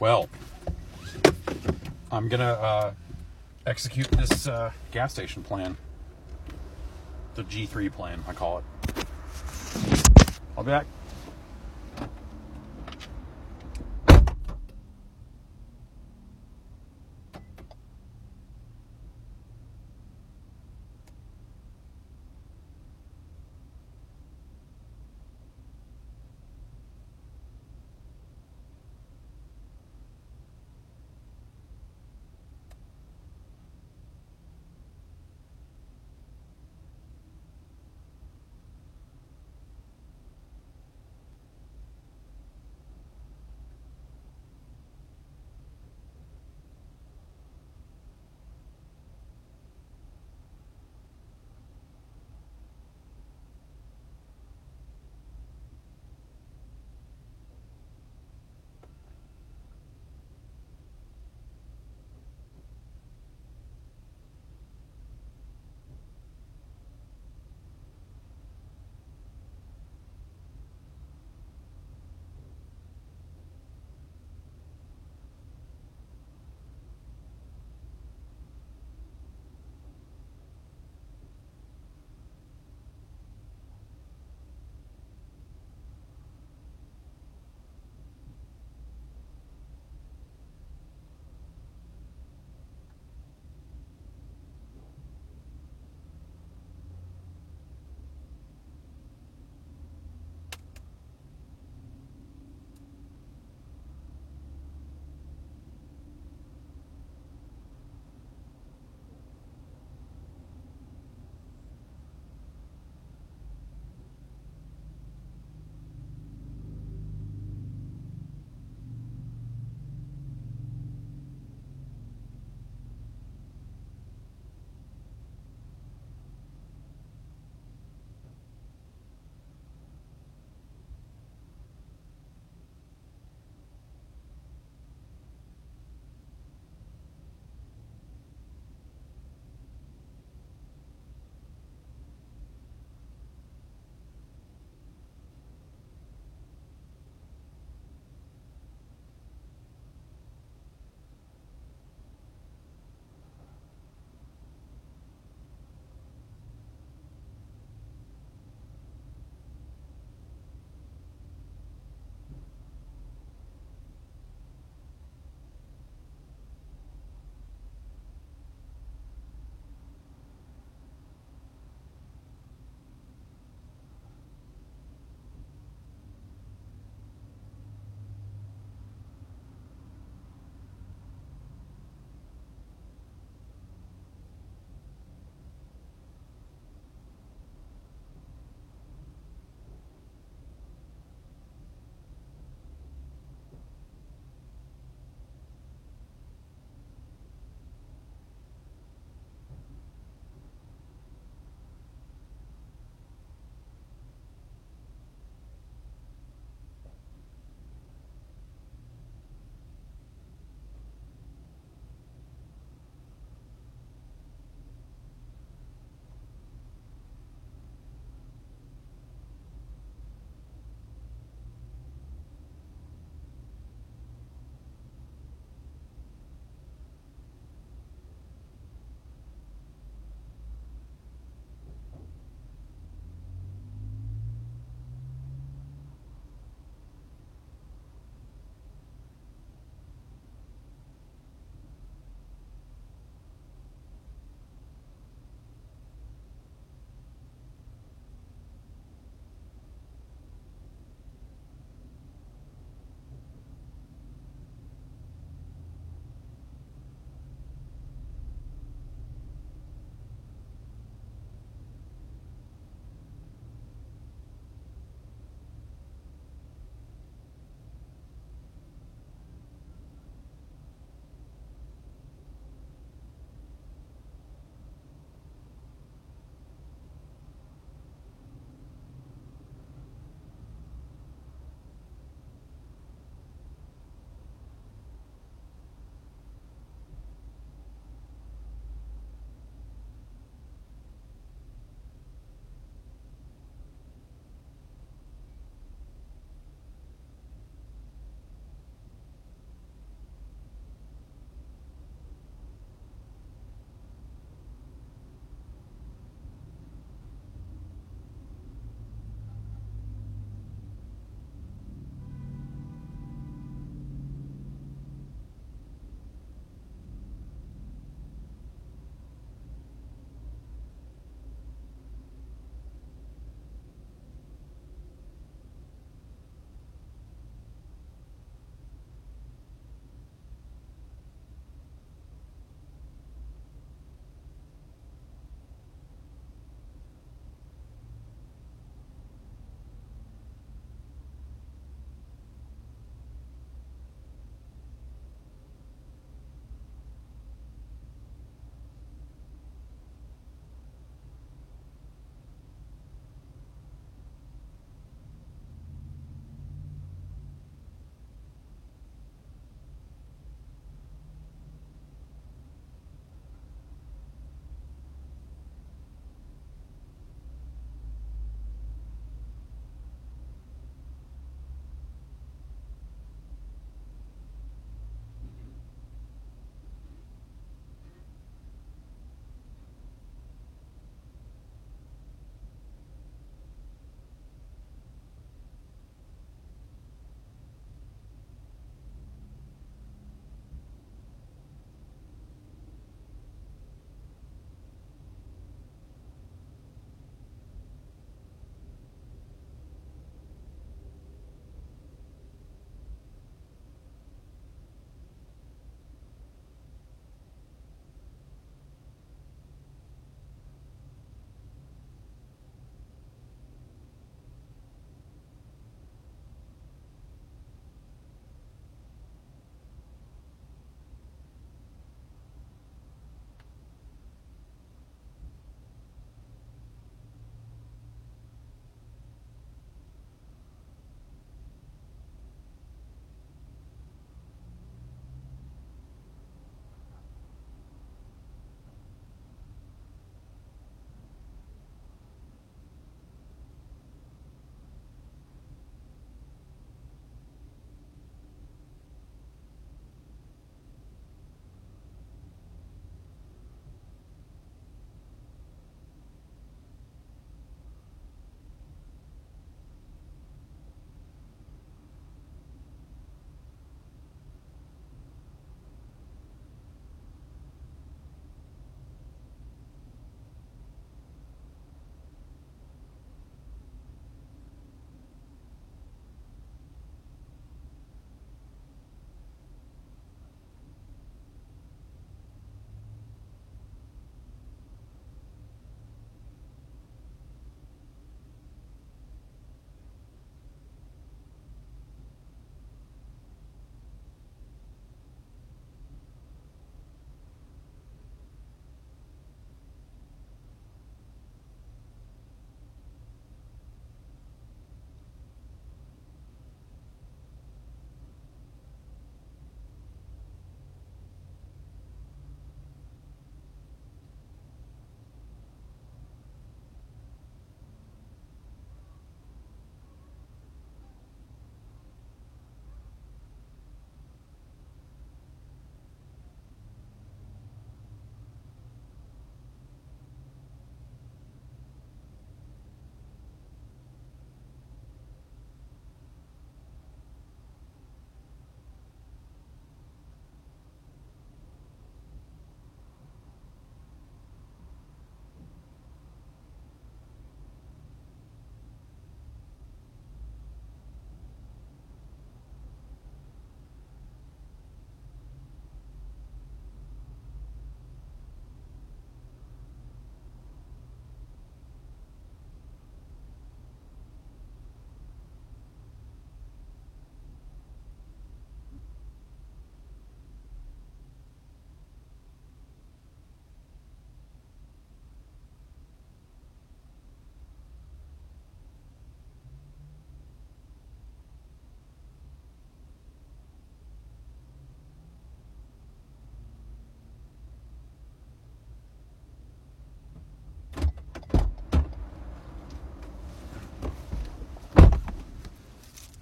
Well, I'm gonna execute this gas station plan. The G3 plan, I call it. I'll be back.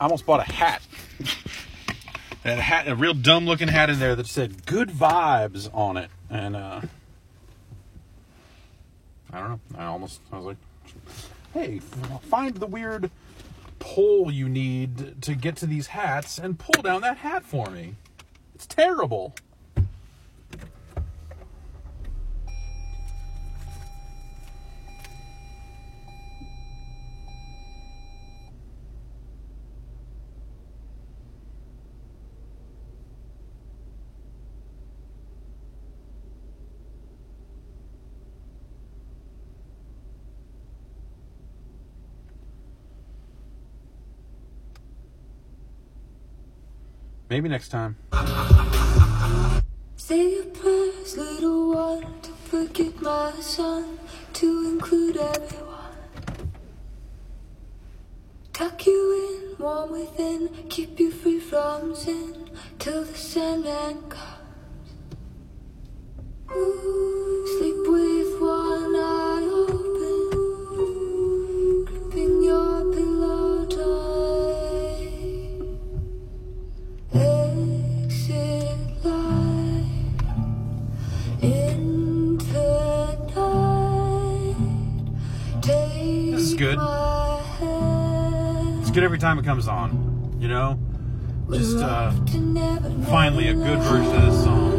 I almost bought a hat. Had a hat, a real dumb looking hat in there that said "Good Vibes" on it, and I don't know. I was like, hey, find the weird pole you need to get to these hats and pull down that hat for me. It's terrible. Maybe next time. Say your prayers, little one. Don't forget my son, to include everyone. Tuck you in, warm within, keep you free from sin, till the Sandman comes. Sleep with one eye open, gripping your pillow tight. Exit light into night. Take This is good. It's good every time it comes on, you know? Just finally a good version of this song.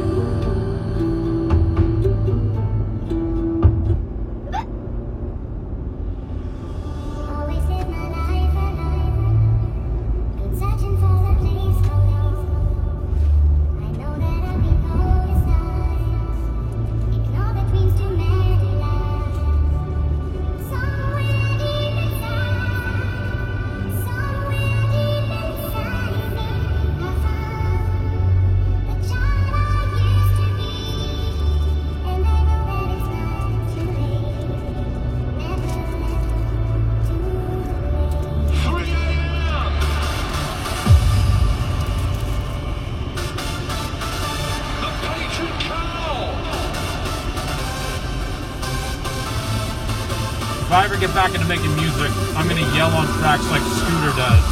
If I ever get back into making music, I'm going to yell on tracks like Scooter does.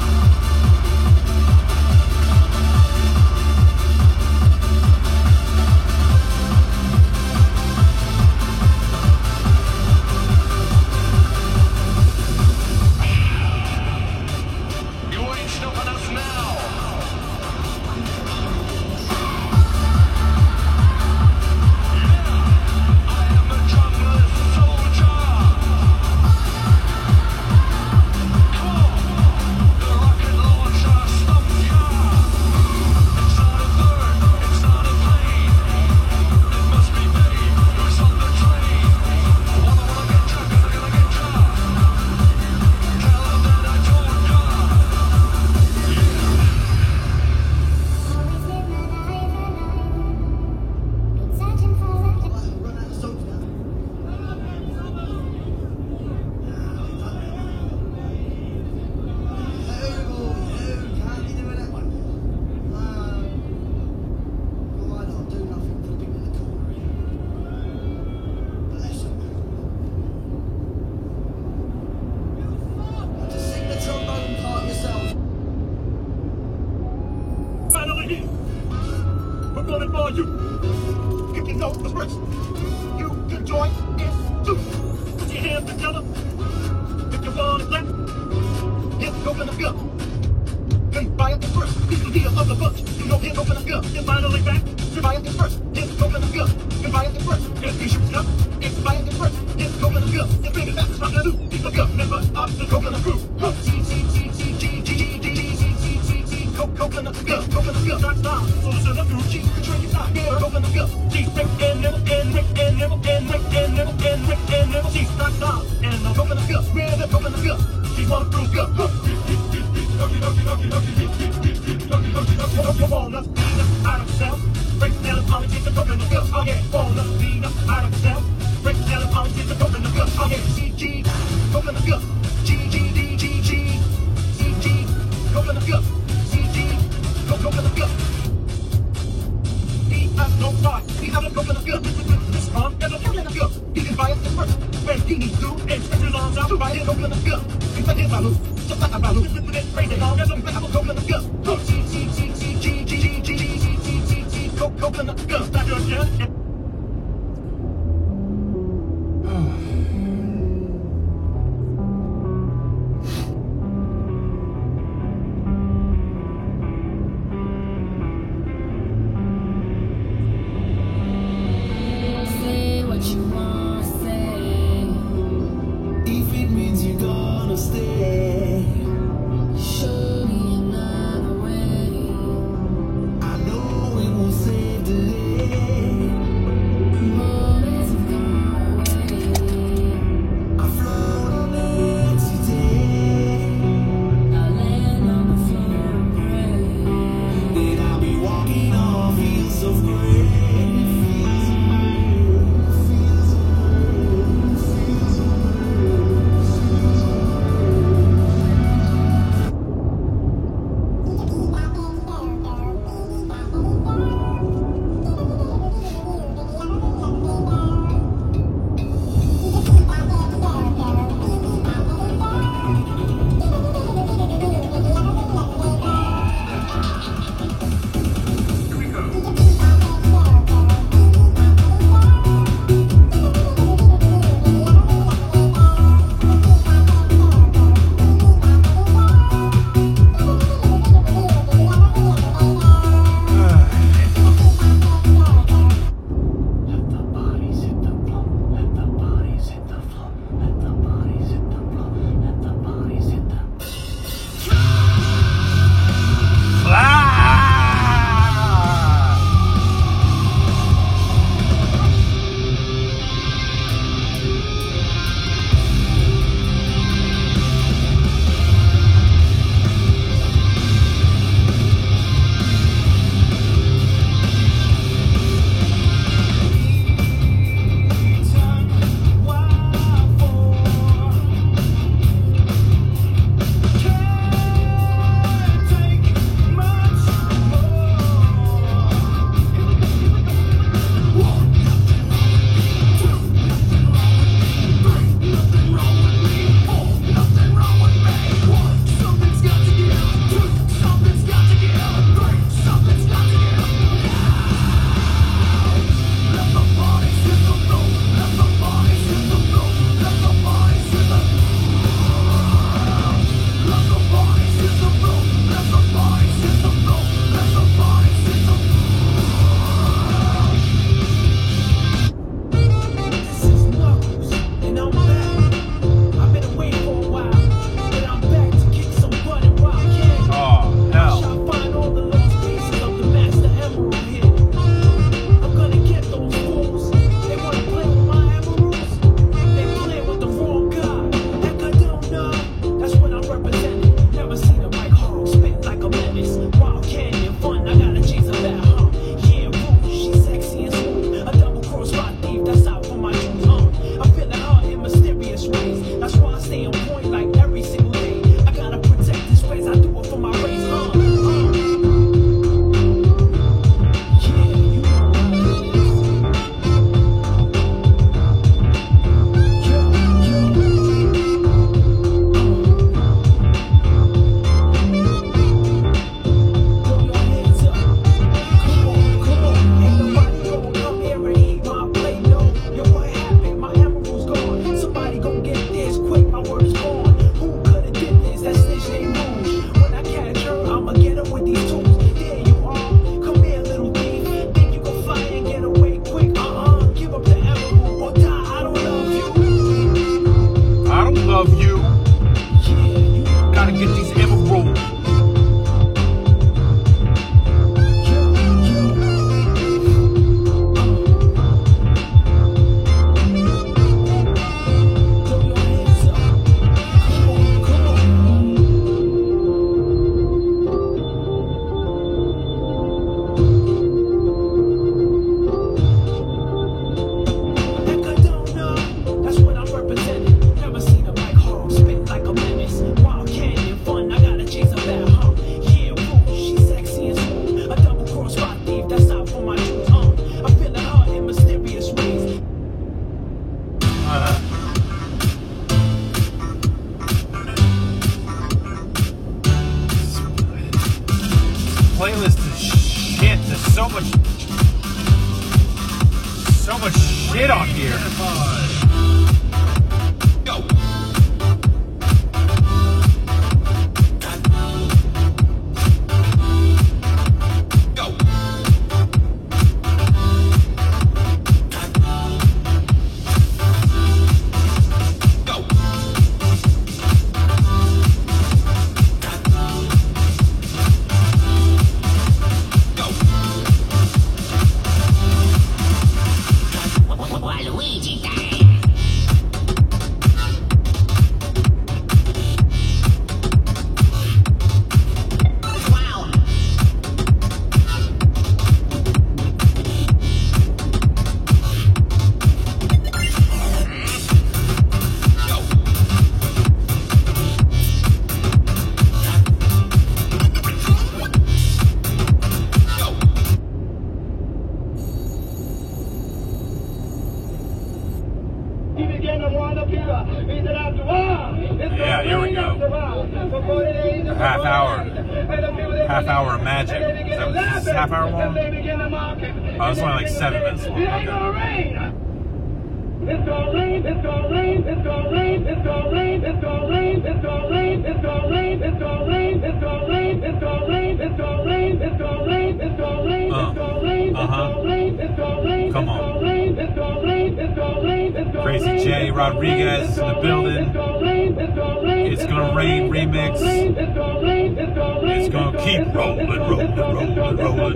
We're going for you. If you know the rest, you can join in too. Put your hands together. If you want it left, hit open the gun. Then fire the first. He's the leader of the bunch. You know hit open the gun. Then finally back. Fire the first. Hit open the gun. Then fire the first. If he shoots up, it's fire the first. Hit open the gun. Then bring it back. Stop the loop. Keep the gun. Never up the coconut crew. Coconut gun, coconut gun, not stop. So listen up, you cheat, control your time. Yeah, coconut gun, cheat, Rick and never, and Rick and never, and Rick and never, and Rick and never, cheat, not stop. And no coconut gun, where's the coconut gun? She want a proof gun. Walnut, peanut, out of cell. Break down the politics, the coconut gun. Oh yeah, walnut, peanut, out of cell. Break down the politics, the coconut gun. Oh yeah, CG, coconut gun. GGDGG, CG, coconut gun. Coconut gun. He has no pride. He has a coconut gun. This one has a coconut gun. He can buy it first when he needs to. And stretch his arms out to buy a coconut gun. He's like his value. Say what you want to say. If it means you're gonna stay, show me another way. I know it won't save the day. So much shit on here. Go. Yeah, here we go. A half hour of magic. Is this half hour long? Oh, it's only like 7 minutes long. Okay. It's gonna rain, it's gonna rain, it's gonna rain, it's gonna rain, it's gonna rain, it's gonna rain, it's gonna rain, it's gonna rain, it's gonna rain, it's gonna rain, it's gonna rain, it's gonna rain, it's gonna rain, it's gonna rain, it's gonna rain, it's gonna rain, Come on. it's gonna rain, it's gonna rain, it's gonna rain, Crazy J Rodriguez in the building. It's gonna rain remix. It's gonna keep rolling, rolling, rolling, rolling.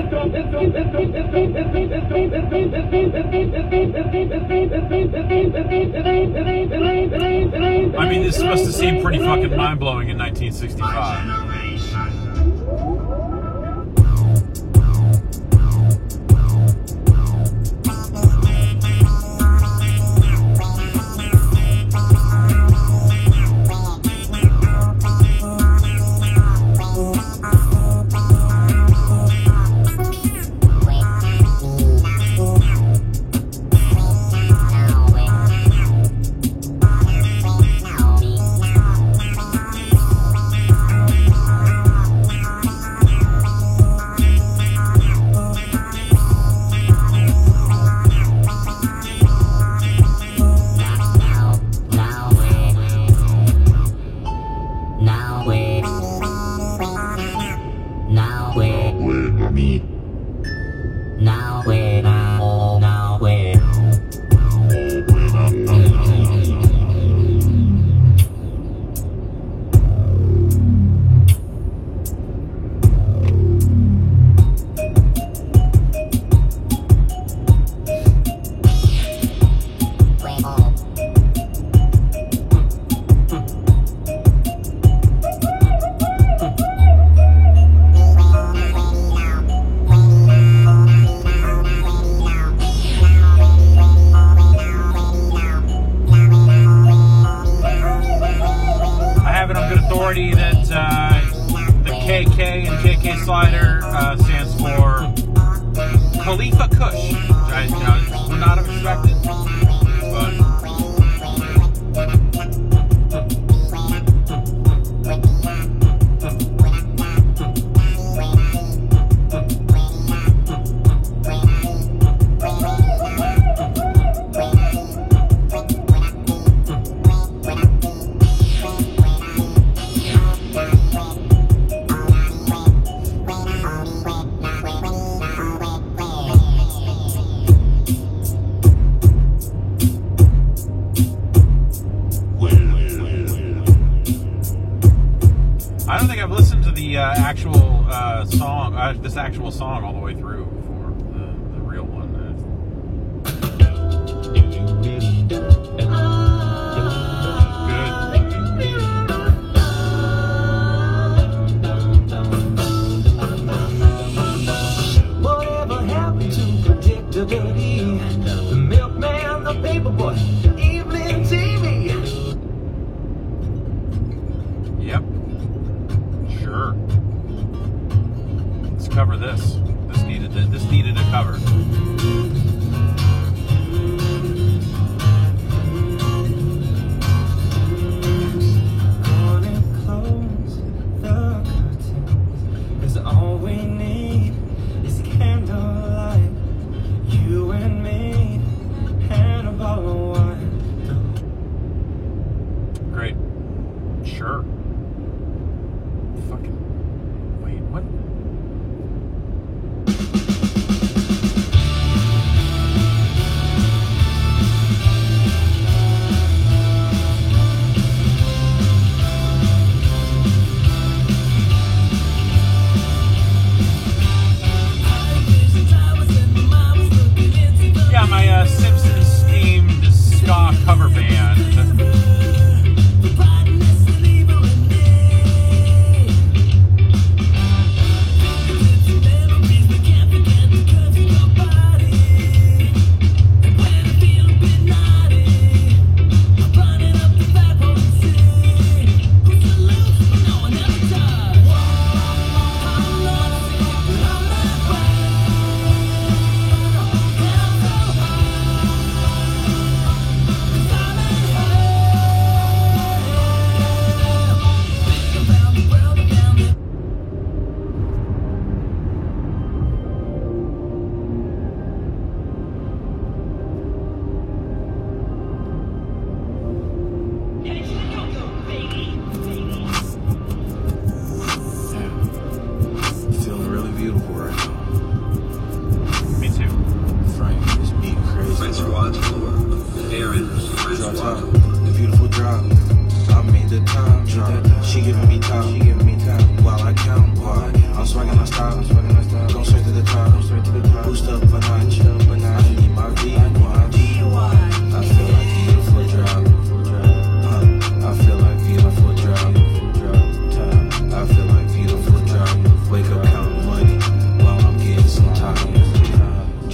I mean, this must have seemed pretty fucking mind-blowing in 1965. That the KK and JK Slider stands for Khalifa Kush, which I would not have expected. But I don't think I've listened to the actual song, this actual song all the way through before, the real one. Whatever happened to predictability? The milkman, the paperboy, evening TV. Yep. Sure. Let's cover this. This needed a cover. Close the curtains, 'cause all we need is candles.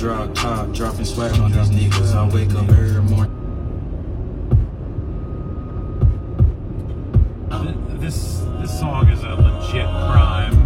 drop top, dropping swag on these niggas. I wake up every morning. This song is a legit crime.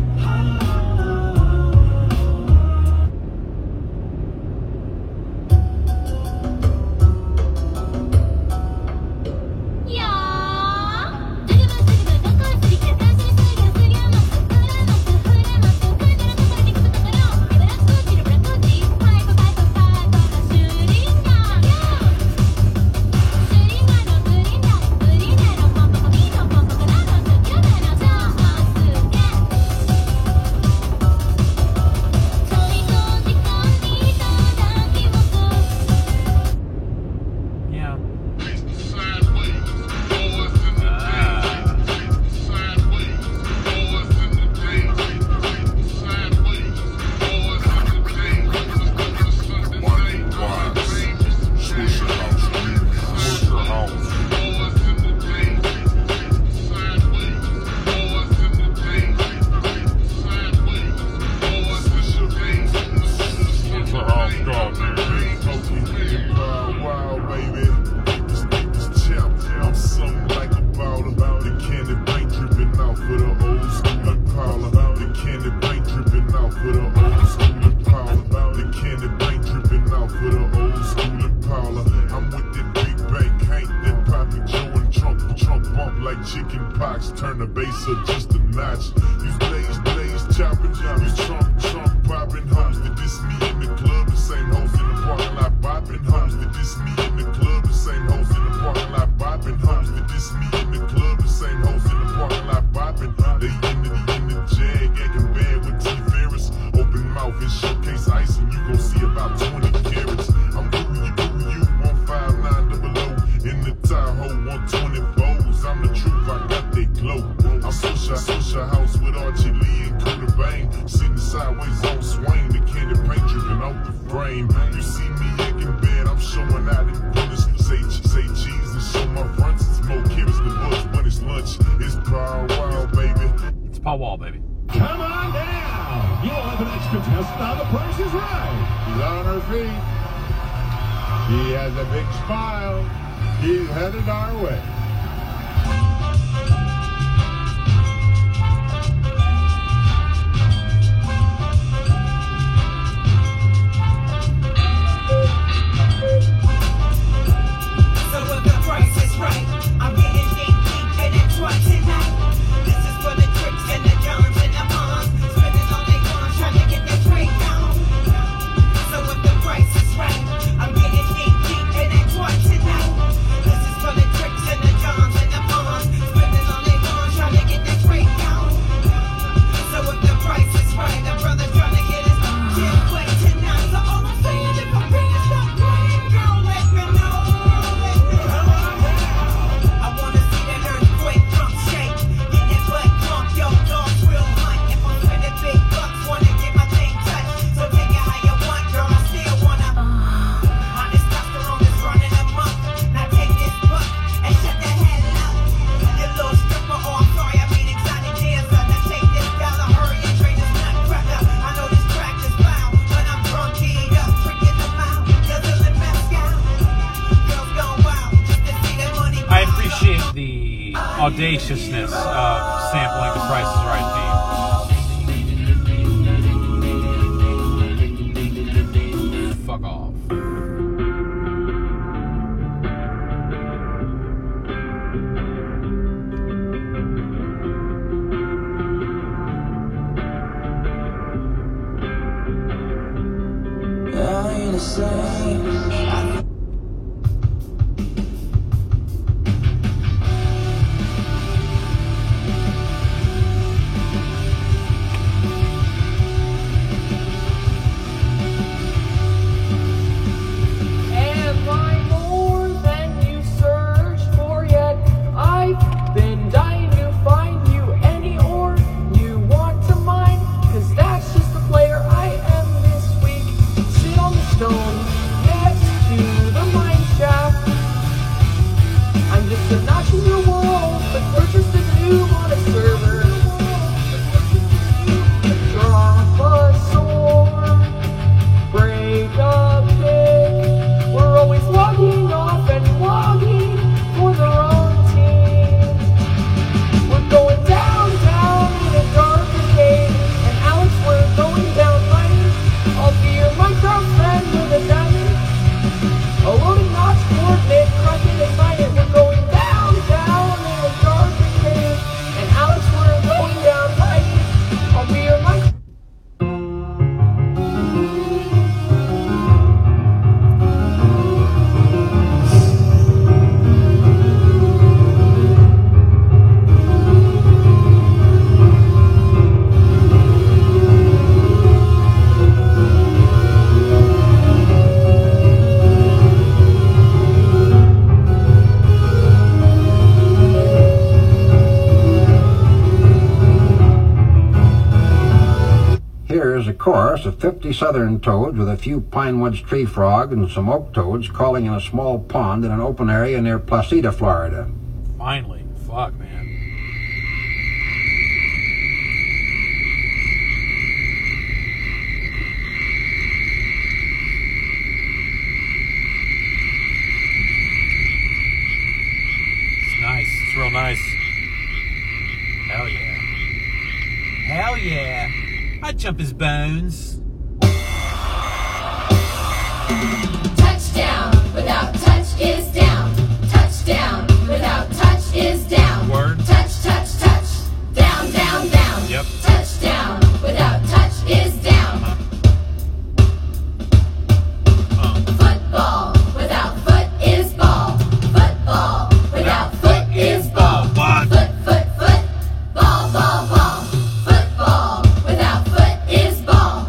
Turn the bass up just a notch. Use blaze, chopping, use trunk, popping hoes that diss me in the club. The same hoes in the parking lot popping hoes that diss me in the club. The same hoes in the parking lot popping hoes that diss me in the club. The same hoes in the parking lot popping. They in the jag, acting bad with T Ferris. Open mouth and showcase ice, and you gon' see about 20 carats. I'm who you, 15900 in the Tahoe 124s. I'm the truth, I got that glow. I switch a house with Archie Lee and Coda Bang. Sitting sideways on Swain, the candy paint dripping off the frame. You see me acting bad, I'm showing out in bullets. Say cheese and show my fronts. It's more carrots than bush when it's lunch. It's Paul Wall, baby. It's Paul Wall, baby. Come on down. You'll have an extra test now. The Price is Right. He's on her feet. He has a big smile. He's headed our way. So if the price is right, I'm getting deep, and it's what tonight. This is for the tricks and the Johns and the Bonds, spending all they want, trying to get their trade down. So if the price is right, I'm getting deep, and it's what tonight. This is for the tricks and the Johns and the Bonds, spending all they want, trying to get their trade down. So if the price is right, the brother trying to get his kid play tonight. So all I'm saying, if I'm being stuck playing, girl, let me know. I wanna see that earthquake drum shake. Get that butt drunk, yo, dogs real hunt. If I'm spending big bucks, wanna get my thing touched. So take it how you want, girl, I still wanna. My testosterone is running amok. Now take this buck and shut the hell up. You little stripper, oh, I'm sorry, I mean exotic dancer. Now take this dollar, hurry and trade this nutcracker. I know this track is foul, but I'm drunk, keyed up, tricking them out. Guzzle and mezcal. Girls gone wild, just to see that money. I appreciate the audaciousness of sampling the Price is Right theme. Fuck off. I ain't the same. Am I more than you searched for yet? I've been dying to find you any or you want to mine, 'cause that's just the player I am this week. Sit on the stone next to chorus of 50 southern toads with a few pine woods tree frog and some oak toads calling in a small pond in an open area near Placida, Florida. Finally. Fuck, man. It's nice. It's real nice. Hell yeah. Hell yeah. I'd jump his bones. Touchdown without touch is down. Touchdown without touch is down. Word. Touch, touch, touch. Down, down, down. Yep. Touchdown without touch is down. Football without foot is ball. Football without foot is ball. What? Foot, foot, foot. Ball, ball, ball. Football without foot is ball.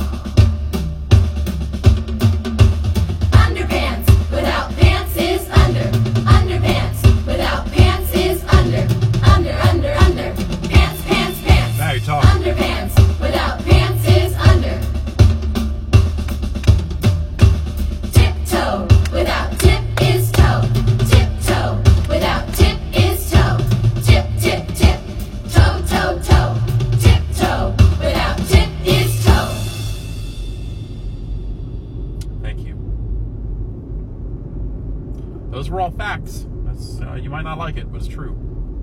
Underpants without pants is under. Underpants without pants is under. Under, under, under. Pants, pants, pants. Now you're talking. Underpants without pants is under. Tiptoe without tip is toe. Tiptoe without tip is toe. Tip, tip, tip. Toe, toe, toe. Tiptoe without tip is toe. Thank you. Those were all facts. That's you might not like it, but it's true.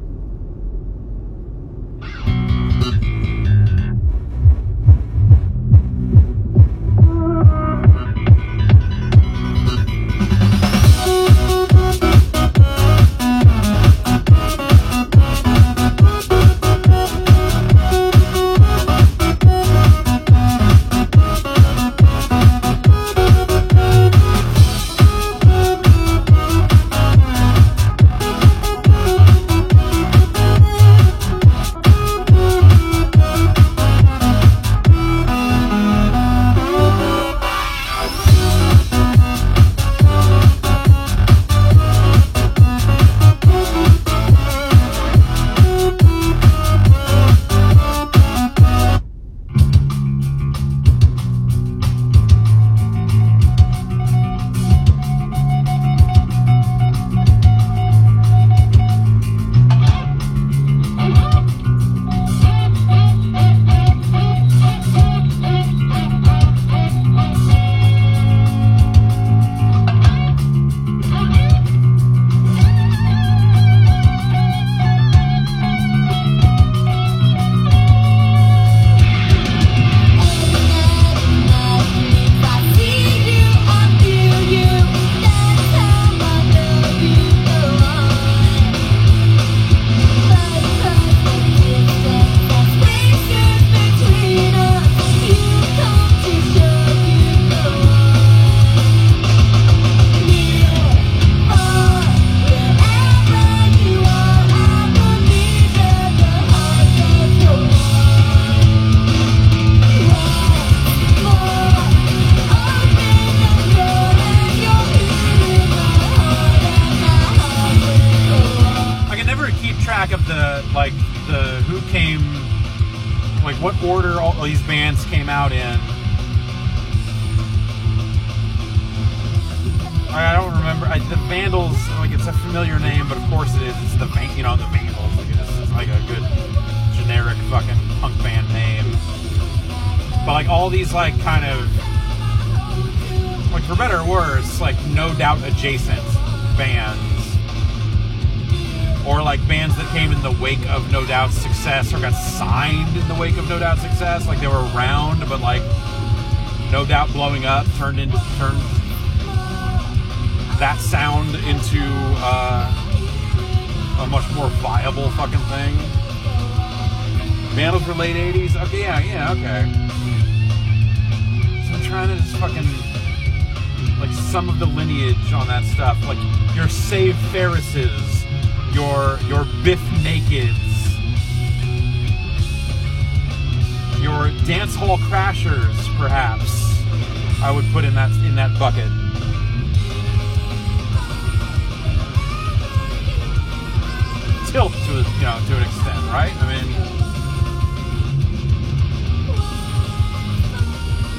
What order all these bands came out in. I don't remember. The Vandals, like, it's a familiar name, but of course it is. It's the Vandals. Like, it's like a good generic fucking punk band name. But like all these like kind of, like, for better or worse, like No Doubt adjacent bands. Or like bands that came in the wake of No Doubt's success or got signed in the wake of No Doubt's success. Like they were around, but like No Doubt blowing up turned that sound into a much more viable fucking thing. Vandals were late 80s? Okay, yeah, okay. So I'm trying to just fucking, like, some of the lineage on that stuff. Like, your Save Ferrises, your Biff Nakeds, your Dance Hall Crashers, perhaps, I would put in that bucket. Tilt to an extent, right? I mean,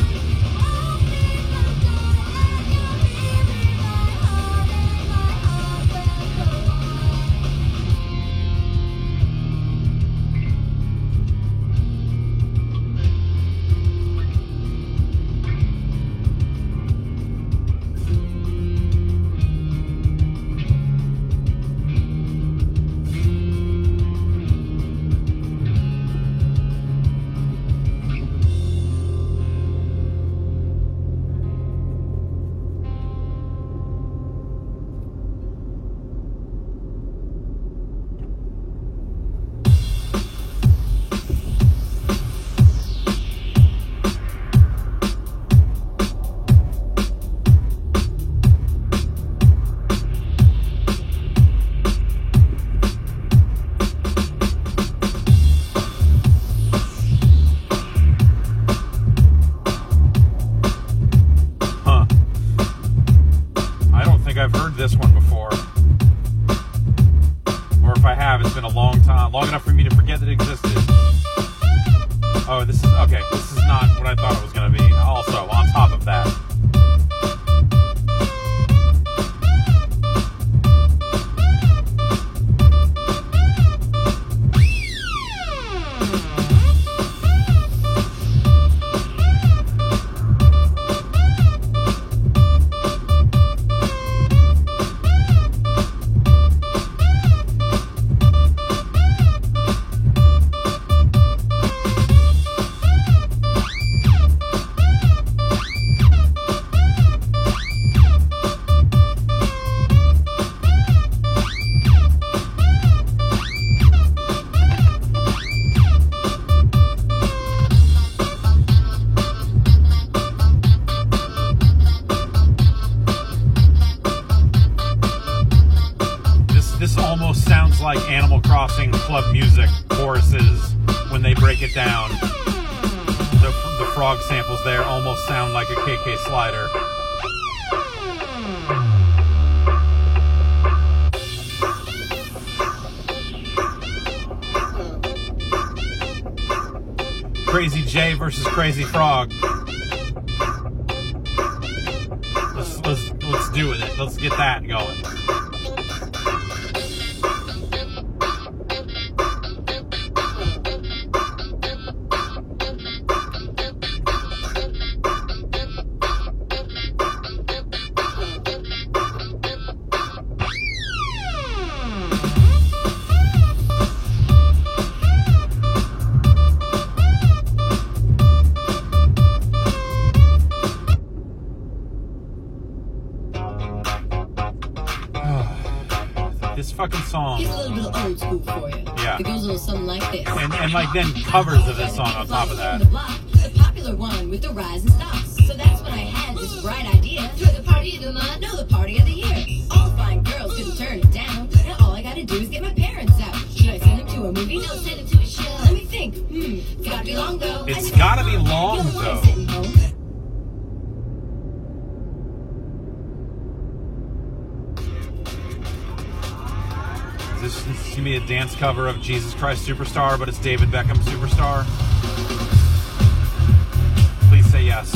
long enough for me to forget that it existed. Oh, this is okay. This is not what I thought it was going to be. Also, on top of that. Like Animal Crossing club music choruses when they break it down. The frog samples there almost sound like a KK Slider. Crazy J versus Crazy Frog. Let's do it. Let's get that going. This fucking song. Here's a little bit of old school for you. Yeah. It goes a little something like this. And like then covers of this song on top of that. The popular one with the rise and stops. So that's when I had this bright idea. Throw the party of the month, no, the party of the year. All the fine girls couldn't turn it down. Now all I gotta do is get my parents out. Should I send them to a movie? No, send them to a show. Let me think. It's gotta be long though. It's gotta be long though. This is gonna be a dance cover of Jesus Christ Superstar, but it's David Beckham Superstar. Please say yes.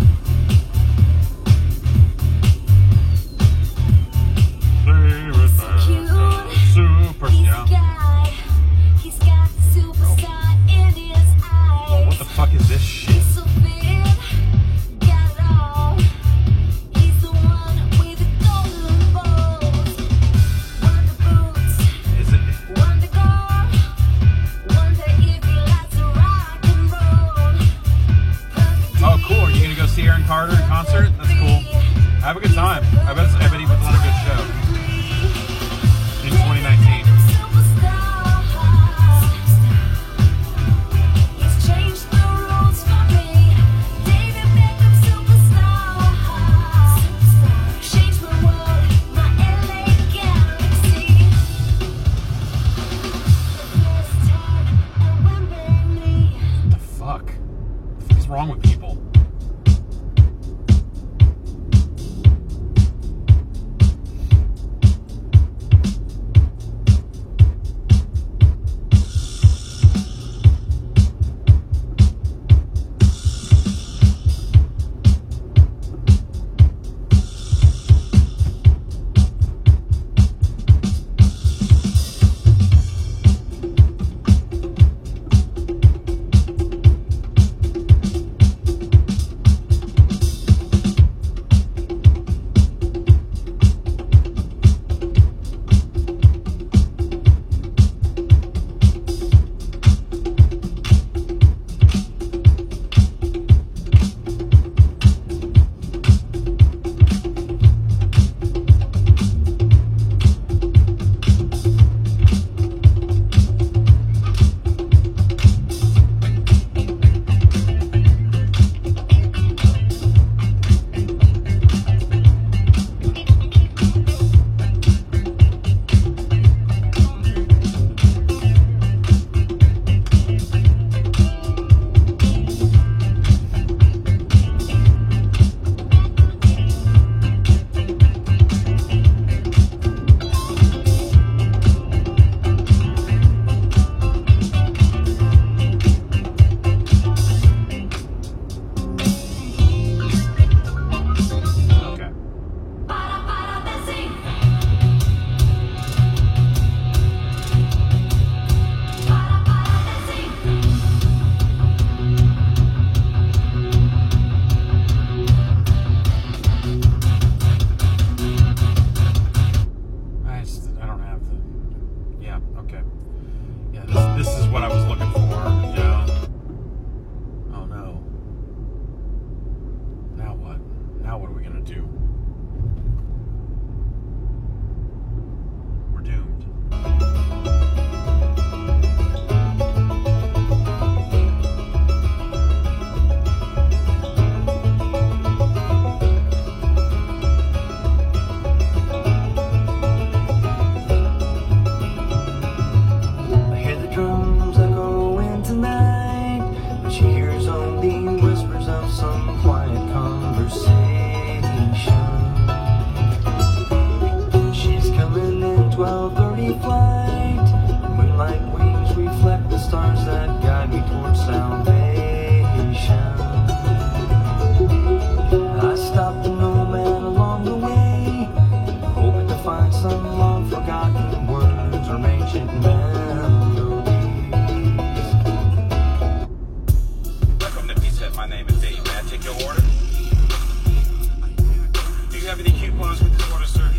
David Beckham Superstar. He's got superstar in his eyes. What the fuck is this shit? He's so big, got it all. He's the one with the golden balls. Wonder boots, Is it? wonder girl. Wonder if he likes to rock and roll. Oh, cool. Are you gonna go see Aaron Carter in concert? That's cool. Have a good time. I bet he puts on a good show in 2019. He's changed the rules for me. David Beckham superstar. Changed my world, my LA galaxy. The first time at Wembley. What the fuck? What's wrong with people? Now what are we gonna do? We're doomed. I hear the drums echoing tonight, but she hears only whispers of some quiet conversation. She's coming in 12:30 flight. Moonlight wings reflect the stars that guide me towards salvation. I stopped an old man along the way, hoping to find some long-forgotten words or ancient melodies. Welcome to Pizza Hut. My name is Dave. May I take your order? Do you have any coupons with this order, sir?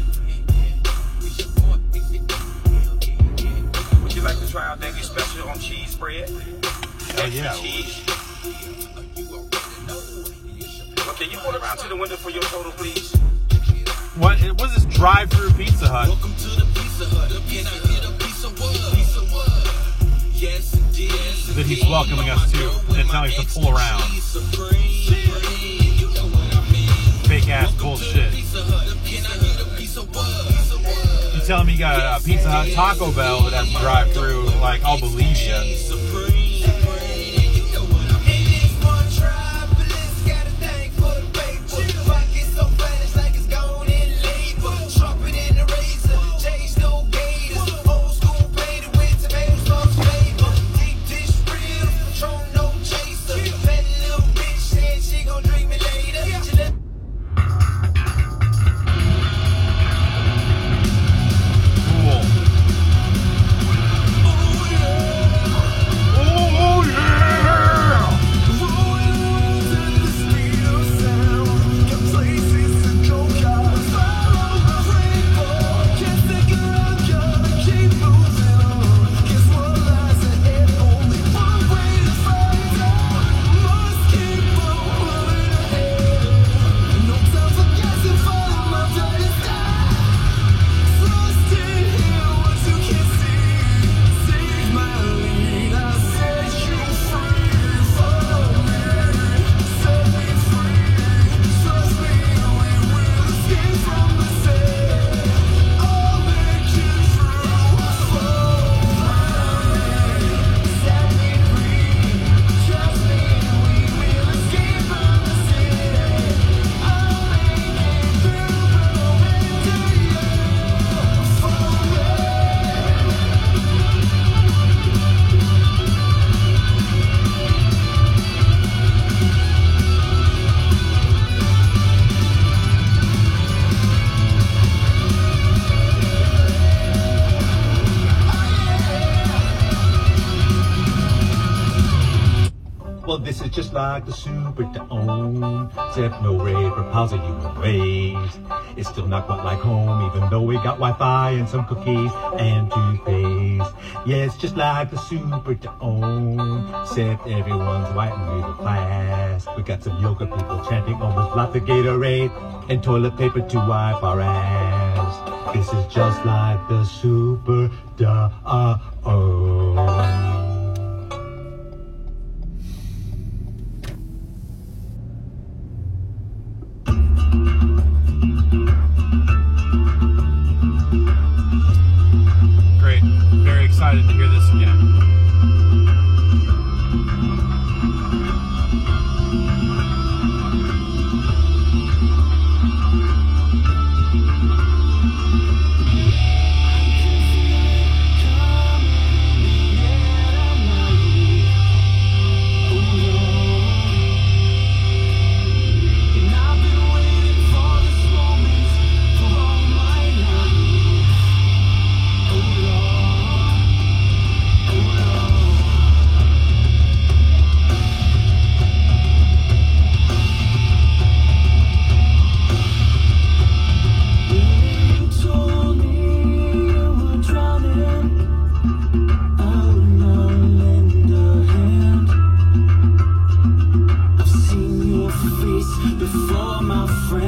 Would you like to try our daily special on cheese bread? Yeah. Cheese. Okay, you pull around to the window for your total, please. What is this drive-through Pizza Hut? Welcome to the Pizza Hut. Can I get a piece of what? Yes, indeed. That he's welcoming us to. It's not like to pull around. Fake ass bullshit. You telling me you got a Pizza Hut Taco Bell that has a drive-through? Like, I'll believe you. Well, this is just like the Superdome, except no raid for pals of human race. It's still not quite like home, even though we got Wi-Fi and some cookies and toothpaste. Yeah, it's just like the Superdome, except everyone's white and middle class. We got some yoga people chanting almost lots of Gatorade and toilet paper to wipe our ass. This is just like the Superdome. Great. Very excited to hear this again.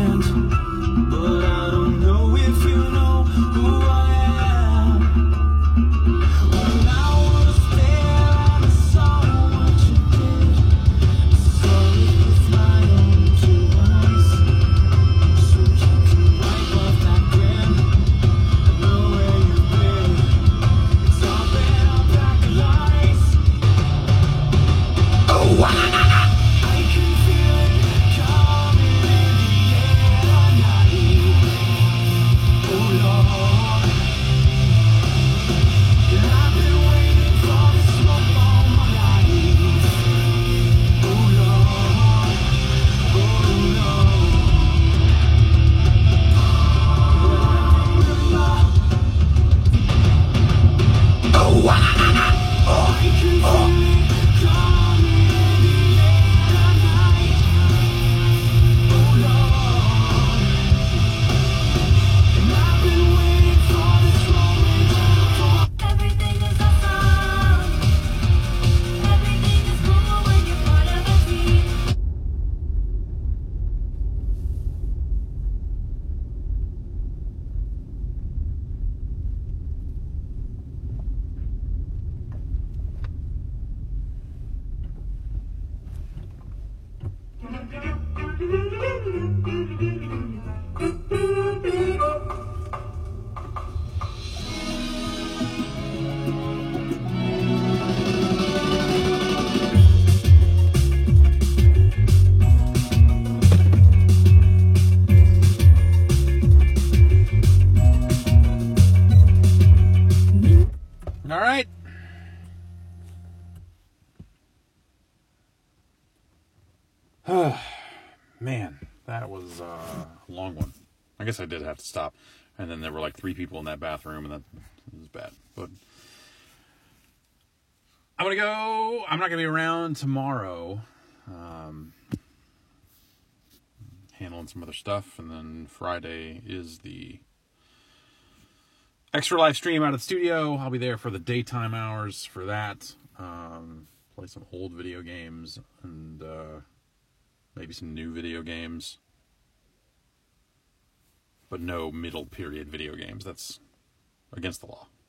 hand. But I don't know if you know who I am. Well, I wanna stare at the sun, what you did. So with my own two eyes, so you can wipe off that grin. I know where you've been. It's all been all black lies. Oh, wow. I can feel it coming in the air tonight. Oh Lord, and I've been waiting for the smoke all my life. Oh Lord, oh Lord. Oh wow. I can feel it coming in the air tonight. Oh Lord, and I've been waiting for this moment. Everything is awesome. Everything is cool when you're part of a team. All right. Man, that was a long one. I guess I did have to stop. And then there were like 3 people in that bathroom, and that was bad. But I'm going to go. I'm not going to be around tomorrow. Handling some other stuff. And then Friday is the extra live stream out of the studio. I'll be there for the daytime hours for that. Play some old video games and maybe some new video games. But no middle period video games. That's against the law.